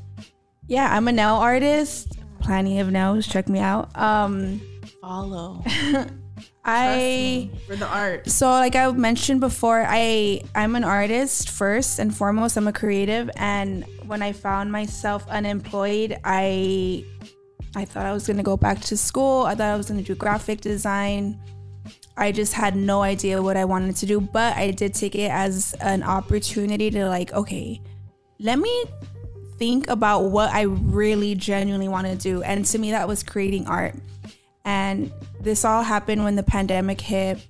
yeah, I'm a nail artist. Plenty of Nails, check me out. Um, Follow. I for the art. So like I mentioned before, I I'm an artist first and foremost. I'm a creative, and when I found myself unemployed, I I thought I was going to go back to school. I thought I was going to do graphic design. I just had no idea what I wanted to do, but I did take it as an opportunity to like, okay, let me think about what I really genuinely want to do. And to me, that was creating art. And this all happened when the pandemic hit.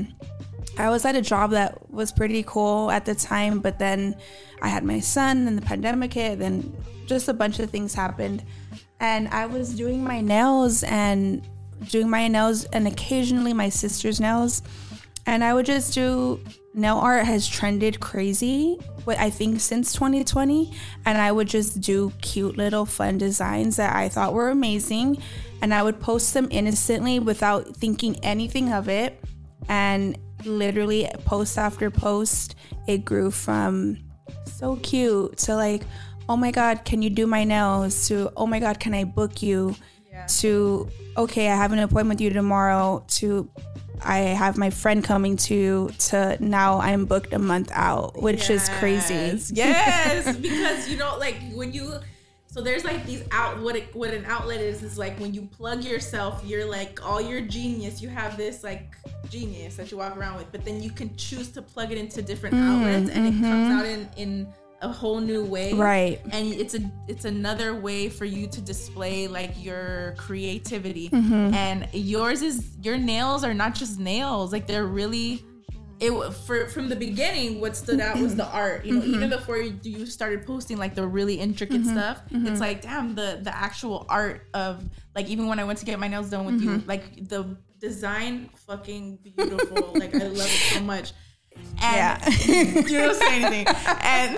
I was at a job that was pretty cool at the time, but then I had my son and the pandemic hit, then just a bunch of things happened. And I was doing my nails and doing my nails and occasionally my sister's nails. And I would just do, nail art has trended crazy, but I think since twenty twenty. And I would just do cute little fun designs that I thought were amazing. And I would post them innocently without thinking anything of it. And literally post after post, it grew from so cute to like, oh my God, can you do my nails? To, oh my God, can I book you? Yeah. To, okay, I have an appointment with you tomorrow. To, I have my friend coming to, to now I'm booked a month out, which yes. is crazy. Yes, because you know, like when you, so there's like these out, what it, what an outlet is, is like when you plug yourself, you're like all your genius, you have this like genius that you walk around with, but then you can choose to plug it into different mm, outlets and mm-hmm. it comes out in, in a whole new way, right? And it's a it's another way for you to display like your creativity. Mm-hmm. And yours is, your nails are not just nails, like they're really, it for from the beginning what stood out was the art, you know. Mm-hmm. Even before you, you started posting like the really intricate mm-hmm. stuff, mm-hmm. it's like damn, the the actual art of like, even when I went to get my nails done with mm-hmm. you, like the design fucking beautiful. Like, I love it so much. And Yeah. you don't say anything. And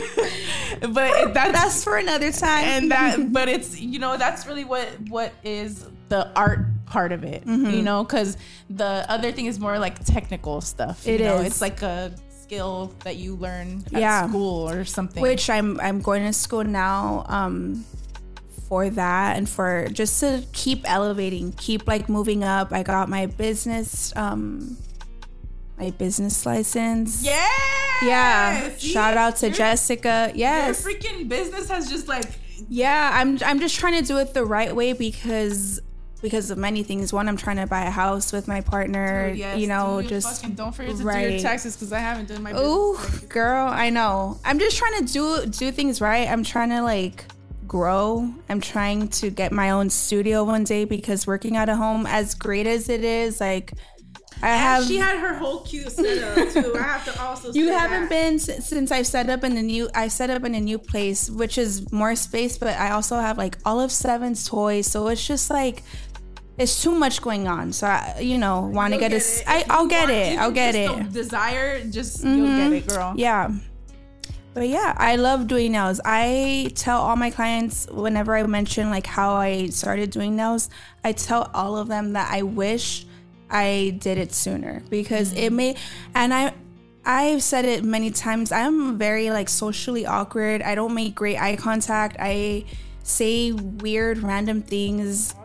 but that's, That's for another time. and that but it's, you know, that's really what what is the art part of it. Mm-hmm. You know, because the other thing is more like technical stuff. It you know? is. It's like a skill that you learn at Yeah. school or something. Which I'm I'm going to school now um for that and for just to keep elevating, keep like moving up. I got my business um my business license. yeah. Yeah. See? Shout out to Your- Jessica. Yes. Your freaking business has just like Yeah, I'm I'm just trying to do it the right way because because of many things. One, I'm trying to buy a house with my partner. Dude, yes, you know, do your just fucking, don't forget to do right. your taxes because I haven't done my business. Ooh, Like, girl, I know. I'm just trying to do do things right. I'm trying to like grow. I'm trying to get my own studio one day because working at a home, as great as it is, like I have. she had her whole cute setup too. I have to also. You say haven't that. been s- since I've set up in the new. I set up in a new place, which is more space, but I also have like all of Seven's toys, so it's just like. It's too much going on, so I, you know, want to You'll get a. it. s- I, If I'll you get want- it. even I'll get just it. the desire, just you'll get it, girl. Yeah. But yeah, I love doing nails. I tell all my clients whenever I mention like how I started doing nails, I tell all of them that I wish I did it sooner because it may, and I, I've said it many times. I'm very like socially awkward. I don't make great eye contact. I say weird random things.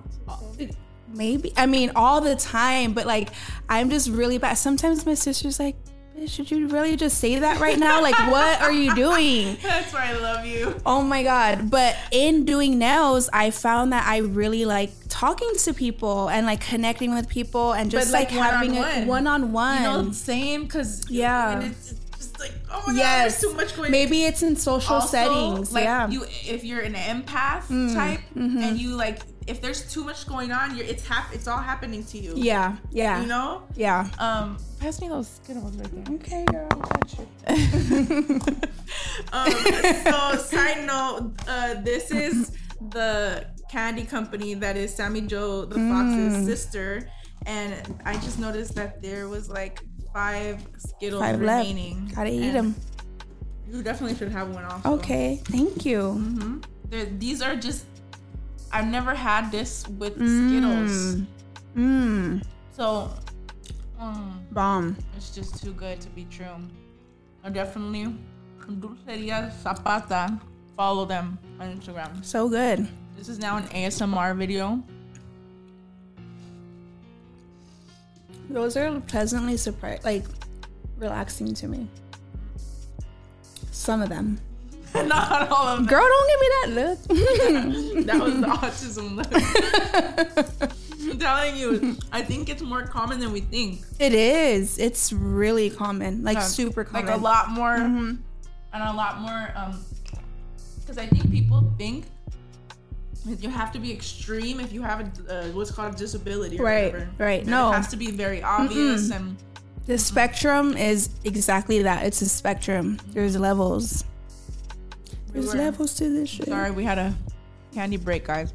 Maybe, I mean, all the time, but like, I'm just really bad. Sometimes my sister's like, should you really just say that right now? Like, what are you doing? That's why I love you. Oh my God. But in doing nails, I found that I really like talking to people and like connecting with people and just But, like, like, having one-on-one. a one-on-one. You know, same because Yeah. and it's just like, oh my Yes. god, there's too much going. Maybe it's in social Also, settings. like, Yeah. you if you're an empath type and you like if there's too much going on, you're it's hap- it's all happening to you. yeah. Yeah. You know? Yeah. Um pass me those Skittles right there. Okay, girl. Got you. Um, so side note, uh, this is the candy company that is Sammy Joe the Fox's Mm. sister, and I just noticed that there was like five Skittles Five left. remaining. Gotta eat and them. You definitely should have one also. Okay. Thank you. Mm-hmm. They're, these are just. I've never had this with Skittles, Mmm. so mm, Bomb. it's just too good to be true. I definitely Dulceria Zapata. Follow them on Instagram. So good. This is now an A S M R video. Those are pleasantly surprised, like relaxing to me. Some of them. Not all of them. Girl, don't give me that look. That was the autism look. I'm telling you, I think it's more common than we think. It is. It's really common, like Yeah, super common. Like a lot more, Mhm. and a lot more. Um, because I think people think that you have to be extreme if you have a uh, what's called a disability. Or Right, whatever. right. That No. it has to be very obvious and. The spectrum is exactly that. It's a spectrum. There's levels. We There's were- levels to this shit. Sorry, we had a candy break, guys.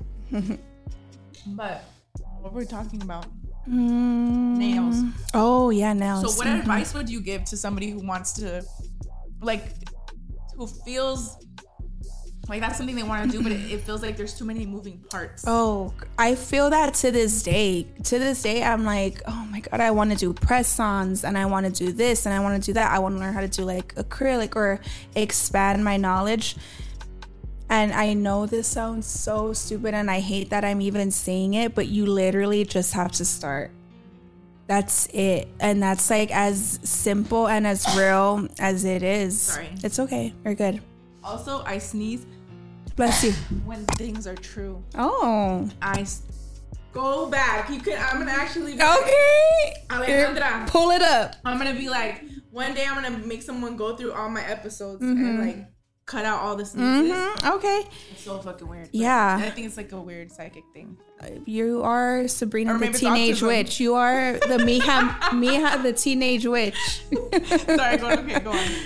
But what were we talking about? Mm. Nails. Oh yeah, nails. So, what Mhm. advice would you give to somebody who wants to, like, who feels like that's something they want to do, but it, it feels like there's too many moving parts? Oh, I feel that to this day. To this day, I'm like, oh my God, I want to do press-ons and I want to do this and I want to do that. I want to learn how to do like acrylic or expand my knowledge. And I know this sounds so stupid and I hate that I'm even saying it, but you literally just have to start. That's it. And that's like as simple and as real as it is. Sorry. It's okay. We're good. Also, I sneeze Bless you. when things are true. Oh. I s- go back. You could. I'm gonna actually. Be Okay. Alejandra. Pull it up. I'm gonna be like, one day I'm gonna make someone go through all my episodes Mm-hmm. and like cut out all the sneezes. Mm-hmm. Okay. It's so fucking weird. but Yeah. I think it's like a weird psychic thing. You are Sabrina Or the maybe it's teenage autism. witch. You are the Miha Miha the teenage witch. Sorry, go on. Okay, go on.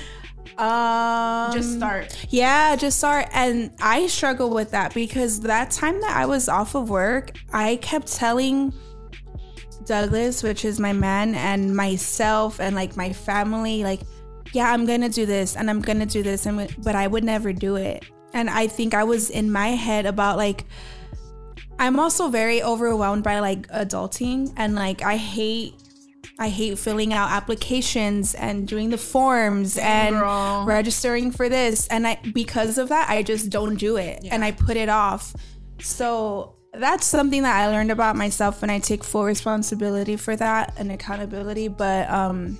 Um, Just start. Yeah, just start. And I struggle with that because that time that I was off of work, I kept telling Douglas, which is my man, and myself and like my family, like, yeah, I'm gonna do this and I'm gonna do this, and but I would never do it. And I think I was in my head about like, I'm also very overwhelmed by like adulting, and like I hate I hate filling out applications and doing the forms and Girl. registering for this. And I, because of that, I just don't do it. Yeah. And I put it off. So that's something that I learned about myself, and I take full responsibility for that and accountability. But um,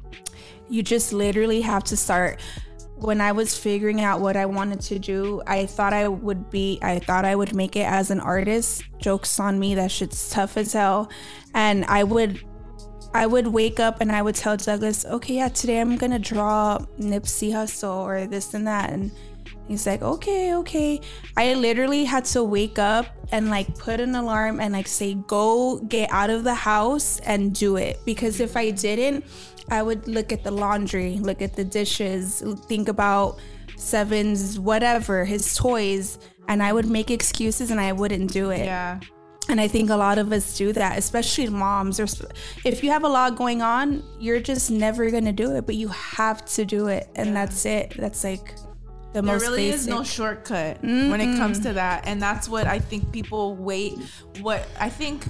you just literally have to start. When I was figuring out what I wanted to do, I thought I would be, I thought I would make it as an artist. Joke's on me, that shit's tough as hell. And I would I would wake up and I would tell Douglas, okay, yeah, today I'm going to draw Nipsey Hussle or this and that. And he's like, okay, okay. I literally had to wake up and like put an alarm and like say, go get out of the house and do it. Because if I didn't, I would look at the laundry, look at the dishes, think about Seven's whatever, his toys, and I would make excuses and I wouldn't do it. Yeah. And I think a lot of us do that, especially moms. Or if you have a lot going on, you're just never going to do it, but you have to do it. And yeah. that's it. That's like the there most really basic. is no shortcut Mm-mm. when it comes to that. And that's what I think people wait. What I think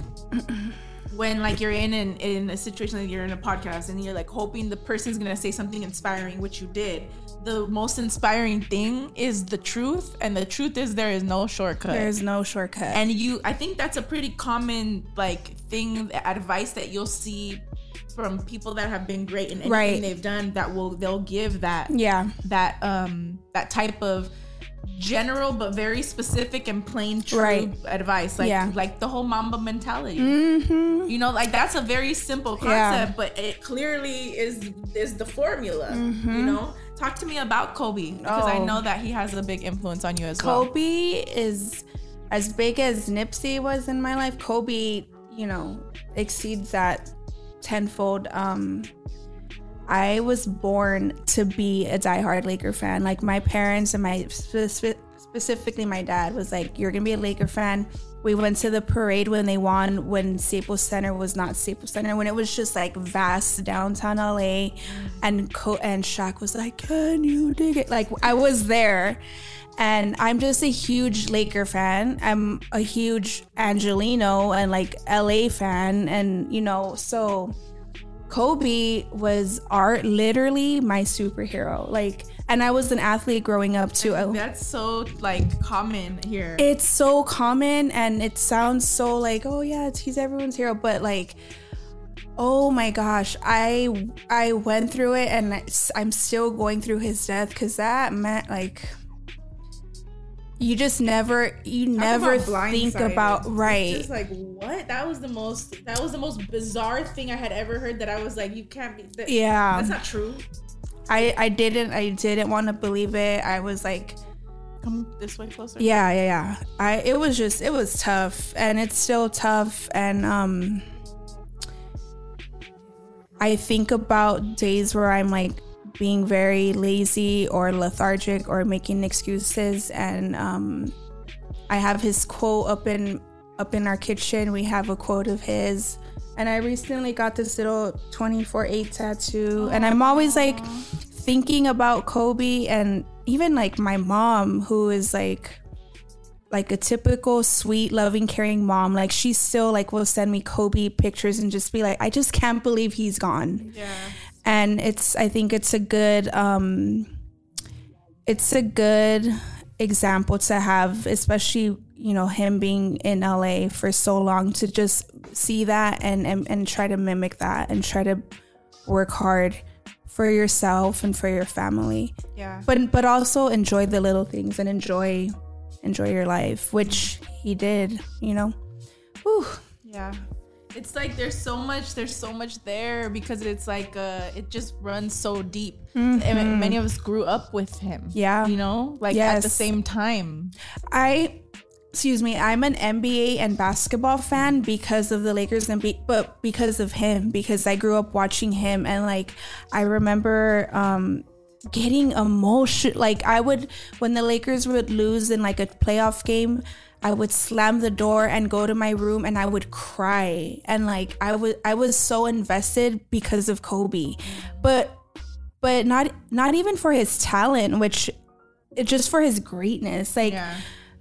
when like you're in, in, in a situation like you're in a podcast and you're like hoping the person's going to say something inspiring, which you did. The most inspiring thing is the truth, and the truth is there is no shortcut. There is no shortcut. And you, I think that's a pretty common like thing, advice that you'll see from people that have been great in anything right. they've done. That will they'll give that yeah that um that type of general but very specific and plain true right. advice, like yeah. like the whole Mamba mentality. Mm-hmm. You know, like that's a very simple concept, yeah. but it clearly is is the formula. Mm-hmm. You know. Talk to me about Kobe, because oh. I know that he has a big influence on you as Kobe well. Kobe is as big as Nipsey was in my life. Kobe, you know, exceeds that tenfold. Um, I was born to be a diehard Laker fan. Like my parents and my spe- specifically my dad was like, "You're gonna be a Laker fan." We went to the parade when they won, when Staples Center was not Staples Center, when it was just like vast downtown L A, and Co- and Shaq was like, "Can you dig it?" Like I was there, and I'm just a huge Laker fan. I'm a huge Angelino and like L A fan, and you know, so Kobe was art literally my superhero. Like, and I was an athlete growing up too. That's so like common here. It's so common, and it sounds so like, oh yeah, it's, he's everyone's hero, but like, oh my gosh, I I went through it, and I, I'm still going through his death, because that meant like, you just never you Talk never about think about right. It's just like, what? That was the most that was the most bizarre thing I had ever heard. That I was like, you can't be. That, yeah, that's not true. I, I didn't I didn't want to believe it. I was like, come this way closer. Yeah, yeah, yeah. I it was just it was tough, and it's still tough, and um I think about days where I'm like being very lazy or lethargic or making excuses, and um I have his quote up in up in our kitchen. We have a quote of his. And I recently got this little twenty-four eight tattoo. Aww. And I'm always like thinking about Kobe, and even like my mom, who is like like a typical sweet, loving, caring mom. Like she still like will send me Kobe pictures and just be like, I just can't believe he's gone. Yeah. And it's I think it's a good um it's a good example to have, especially, you know, him being in L A for so long, to just see that and, and and try to mimic that and try to work hard for yourself and for your family. Yeah. But but also enjoy the little things and enjoy enjoy your life, which he did, you know. Whew. Yeah. It's like there's so much there's so much there, because it's like uh it just runs so deep. Mm-hmm. And many of us grew up with him. Yeah. You know, like yes. at the same time. I Excuse me, I'm an N B A and basketball fan because of the Lakers, and be, but because of him, because I grew up watching him, and like I remember um, getting emotion. Like I would, when the Lakers would lose in like a playoff game, I would slam the door and go to my room and I would cry. And like I was I was so invested because of Kobe. But but not not even for his talent, which just for his greatness. Like yeah.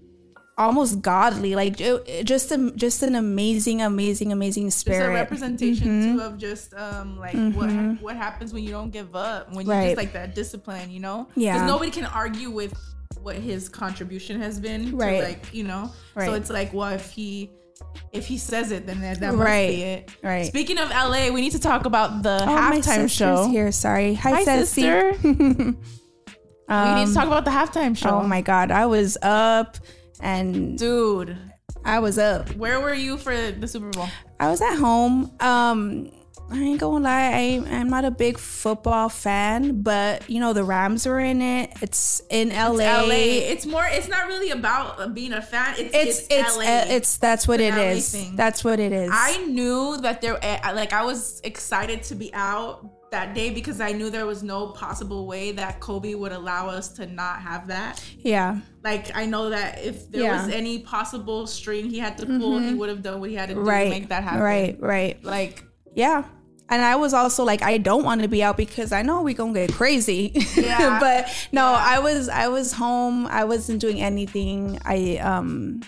almost godly. Like it, it just a, just an amazing, amazing, amazing spirit. Just a representation mm-hmm. too of just um like mm-hmm. what what happens when you don't give up, when you right. just like that discipline, you know? Yeah. Because nobody can argue with what his contribution has been right. to like, you know, right. so it's like, well, if he if he says it, then that, that must right. be it. Right. Speaking of L A, we need to talk about the oh, halftime my show here. Sorry. Hi, Hi sister. um, we need to talk about the halftime show. Oh my God, I was up and dude, I was up. Where were you for the Super Bowl? I was at home. Um, I ain't gonna lie, I, I'm not a big football fan, but you know the Rams were in it. It's in L A. It's L A. It's more. It's not really about being a fan. It's it's it's, it's, L A. Uh, it's that's what it is. Thing. That's what it is. I knew that there. Like I was excited to be out that day because I knew there was no possible way that Kobe would allow us to not have that. Yeah. Like I know that if there yeah. was any possible string he had to pull, mm-hmm. he would have done what he had to do right. to make that happen. Right. Right. Like yeah. And I was also like, I don't want to be out because I know we're gonna get crazy. Yeah. But no, yeah. I was I was home. I wasn't doing anything. I um,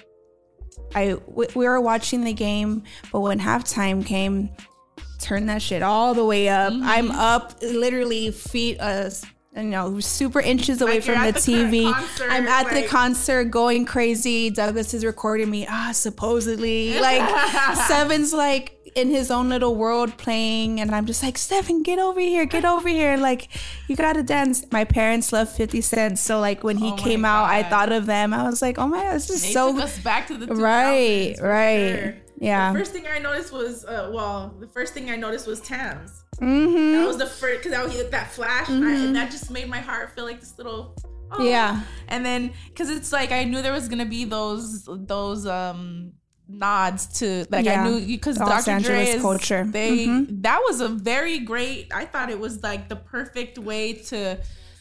I w- we were watching the game, but when halftime came, turn that shit all the way up. Mm-hmm. I'm up, literally feet uh, you know, super inches away like from the, the T V. Concert, I'm at like... the concert going crazy. Douglas is recording me. Ah, supposedly like Seven's like in his own little world playing, and I'm just like, Stephen, get over here, get over here, like you gotta dance. My parents love fifty Cent, so like when he oh came out, I thought of them. I was like, oh my God, this is they so took us back to the two thousands, right right sure. Yeah. The first thing I noticed was uh well the first thing I noticed was Tams. Mm-hmm. That was the first, because that, that flash mm-hmm. I, and that just made my heart feel like this little oh. yeah. And then because it's like I knew there was gonna be those those um nods to like yeah. I knew because Doctor Dre is, culture. They mm-hmm. that was a very great. I thought it was like the perfect way to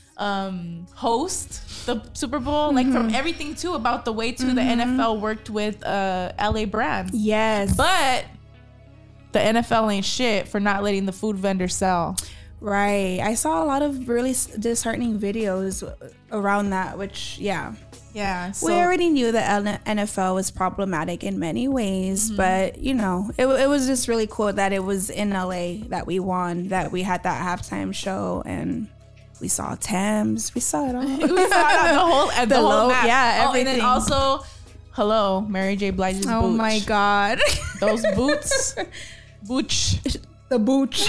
um host the Super Bowl, mm-hmm. like from everything too about the way too mm-hmm. the N F L worked with uh L A brands. Yes, but the N F L ain't shit for not letting the food vendors sell. Right. I saw a lot of really disheartening videos around that, which yeah. Yeah, so. We already knew that N F L was problematic in many ways, mm-hmm. but you know, it, it was just really cool that it was in L A that we won, that we had that halftime show, and we saw Tams, we saw it all. we saw it all, the whole, the, the whole low, map. Yeah, everything. Oh, and then also, hello, Mary J. Blige's oh boots. my God, those boots, booch, the booch.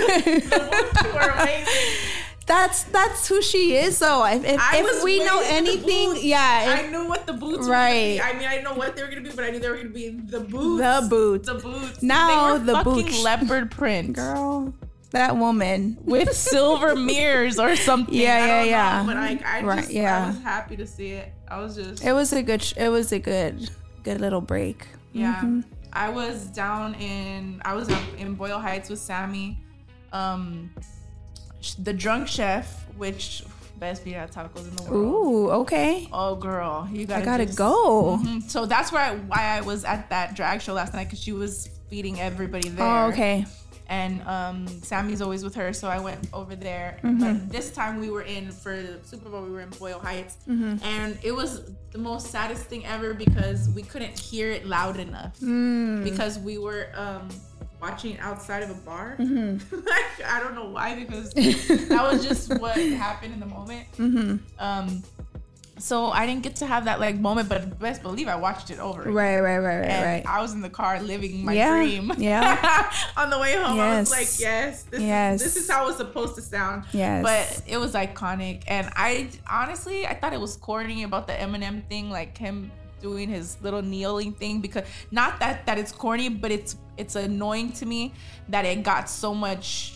The boots were amazing. That's that's who she is, though. If, if, if we know anything, yeah. If, I knew what the boots right. were gonna be. I mean, I didn't know what they were going to be, but I knew they were going to be the boots. The boots. The boots. Now they were the fucking boots. Leopard print. Girl, that woman. With silver mirrors or something. Yeah, yeah, I don't yeah. know, but like, I right, just, yeah. I was happy to see it. I was just. It was a good, sh- it was a good, good little break. Yeah. Mm-hmm. I was down in, I was up in Boyle Heights with Sammy. Um, the Drunk Chef, which best burrito tacos in the world. Ooh, okay. Oh, girl, you gotta. I gotta just, go. Mm-hmm. So that's where I, why I was at that drag show last night, because she was feeding everybody there. Oh, okay. And um, Sammy's always with her, so I went over there. Mm-hmm. But this time we were in for the Super Bowl. We were in Boyle Heights, mm-hmm. and it was the most saddest thing ever because we couldn't hear it loud enough mm. because we were. Um, watching outside of a bar. Mm-hmm. Like, I don't know why, because that was just what happened in the moment. Mm-hmm. Um, so I didn't get to have that like moment, but best believe I watched it over. Right, right, right, right, and right. I was in the car living my yeah, dream. Yeah. On the way home, yes. I was like, yes, this, yes. Is, this is how it's supposed to sound. Yes. But it was iconic, and I honestly I thought it was corny about the Eminem thing, like him doing his little kneeling thing, because not that that it's corny, but it's it's annoying to me that it got so much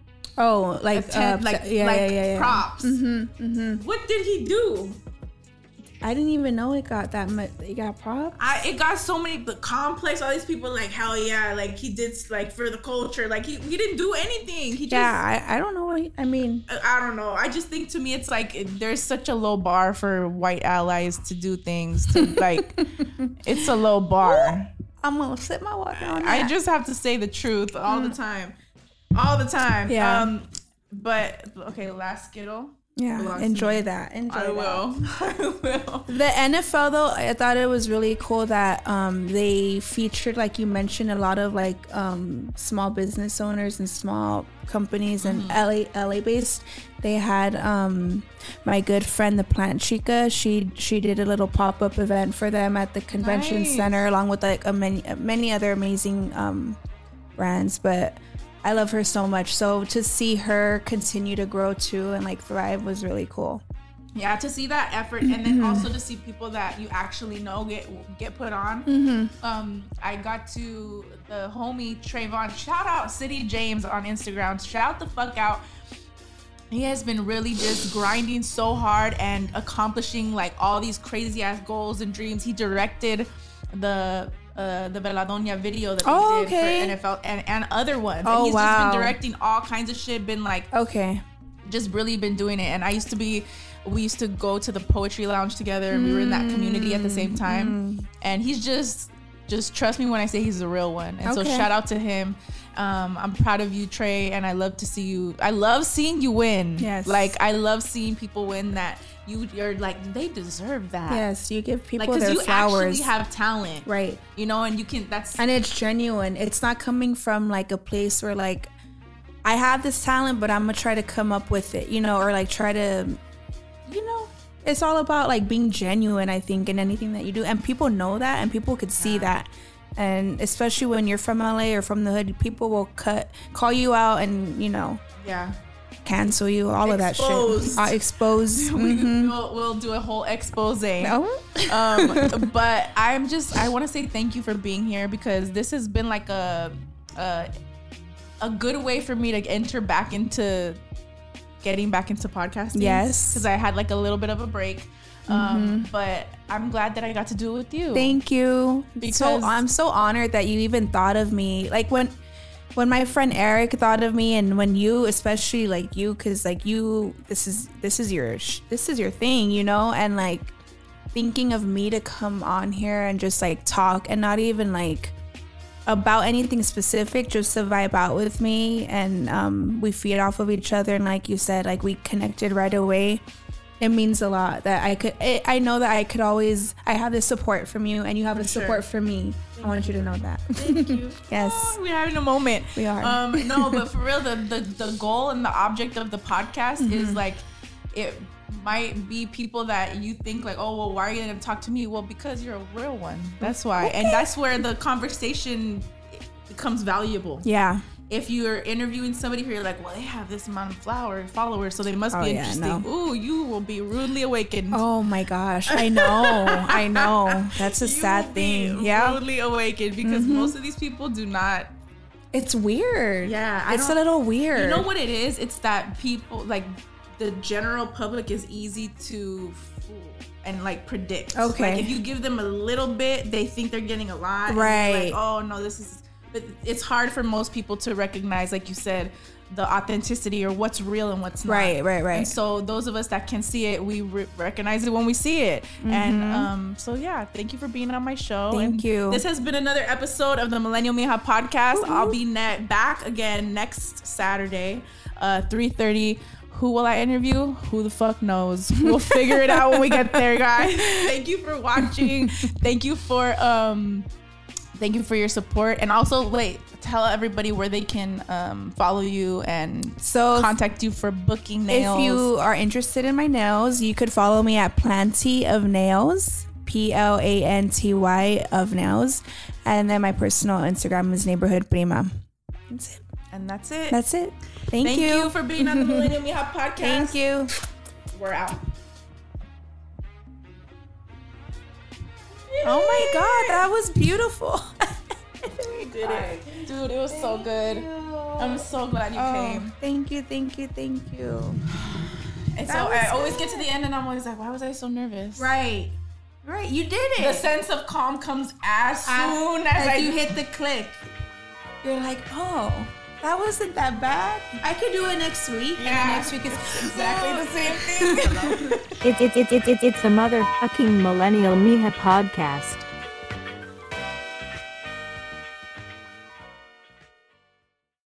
oh like atten- uh, like yeah, like yeah, yeah, yeah. props. Mm-hmm, mm-hmm. What did he do? I didn't even know it got that much. It got props. I it got so many. The Complex, all these people like hell yeah, like he did like for the culture. Like he, he didn't do anything. He just, yeah, I, I don't know. What he, I mean, I, I don't know. I just think to me it's like it, there's such a low bar for white allies to do things. To like, it's a low bar. I'm gonna sit my water on that. I just have to say the truth all the time, all the time. Yeah. Um, but okay, last Skittle. Yeah, enjoy that. Enjoy I that. will. I will. The N F L though, I thought it was really cool that um, they featured, like you mentioned, a lot of like um, small business owners and small companies and mm-hmm. L A L A based. They had um, my good friend, the Plant Chica. She she did a little pop up event for them at the convention nice. center, along with like a many many other amazing um, brands, but. I love her so much. So to see her continue to grow too and like thrive was really cool. Yeah, to see that effort and then also to see people that you actually know get get put on. Mm-hmm. Um, I got to the homie Trayvon. Shout out City James on Instagram. Shout the fuck out. He has been really just grinding so hard and accomplishing like all these crazy ass goals and dreams. He directed the Uh, the Veladonia video that oh, we did okay. for N F L and, and other ones. Oh, and he's wow. just been directing all kinds of shit, been like, okay, just really been doing it. And I used to be, we used to go to the poetry lounge together and we were in that community at the same time. Mm. And he's just, just trust me when I say he's a real one. And okay. so shout out to him. Um, I'm proud of you, Trey. And I love to see you. I love seeing you win. Yes. Like I love seeing people win that. You, you're like, they deserve that. Yes, you give people like, their you flowers. Actually have talent, right? You know, and you can. That's and it's genuine. It's not coming from like a place where like I have this talent, but I'm gonna try to come up with it, you know, or like try to, you know, it's all about like being genuine. I think in anything that you do, and people know that, and people could see yeah. that, and especially when you're from L A or from the hood, people will cut call you out, and you know, yeah. cancel you, all Exposed. of that shit. Uh, expose. we, mm-hmm. we'll, we'll do a whole expose. No? um, but I'm just, I want to say thank you for being here because this has been like a, a, a good way for me to enter back into getting back into podcasting. Yes. Because I had like a little bit of a break. Um, mm-hmm. But I'm glad that I got to do it with you. Thank you. Because so, I'm so honored that you even thought of me. Like when... When my friend Eric thought of me, and when you, especially like you, because like you, this is this is your this is your thing, you know, and like thinking of me to come on here and just like talk and not even like about anything specific, just to vibe out with me, and um, we feed off of each other, and like you said, like we connected right away. It means a lot that I could. It, I know that I could always. I have the support from you, and you have the sure. support from me. I wanted you to know that. Thank you. Yes. Oh, we're having a moment. We are. Um, no, but for real, the, the, the goal and the object of the podcast mm-hmm. is like, it might be people that you think like, oh, well, why are you going to talk to me? Well, because you're a real one. That's why. Okay. And that's where the conversation becomes valuable. Yeah. If you're interviewing somebody who you're like, well, they have this amount of flower followers, so they must oh, be yeah, interesting. No. Ooh, you will be rudely awakened. Oh my gosh, I know, I know. That's a you sad will thing. Be yeah, rudely awakened because mm-hmm. most of these people do not. It's weird. Yeah, I it's a little weird. You know what it is? It's that people like the general public is easy to fool and like predict. Okay, like if you give them a little bit, they think they're getting a lot. Right. Like, oh no, this is. But it's hard for most people to recognize, like you said, the authenticity or what's real and what's not. Right, right, right. And so those of us that can see it, we re- recognize it when we see it. Mm-hmm. And um, so, yeah, thank you for being on my show. Thank and you. This has been another episode of the Millennial Mija podcast. Ooh. I'll be ne- back again next Saturday, uh, three thirty. Who will I interview? Who the fuck knows? We'll figure it out when we get there, guys. Thank you for watching. Thank you for... Um, Thank you for your support. And also, wait, tell everybody where they can um, follow you and so contact you for booking nails. If you are interested in my nails, you could follow me at Planty of Nails, P L A N T Y of Nails. And then my personal Instagram is Neighborhood Prima. That's it. And that's it. That's it. Thank, Thank you. Thank you for being on the Millennial Mija podcast. Thank you. We're out. Oh my God, that was beautiful. We did it. Dude, it was thank so good. You. I'm so glad you oh, came. Thank you, thank you, thank you. And That so was I always good. get to the end and I'm always like, why was I so nervous? Right. Right. You did it. The sense of calm comes as As- soon as, as I you hit the click. You're like, oh, that wasn't that bad. I could do it next week. Yeah. And the next week is exactly the same thing. It's it's it's it's it's it's the motherfucking Millennial Miha podcast.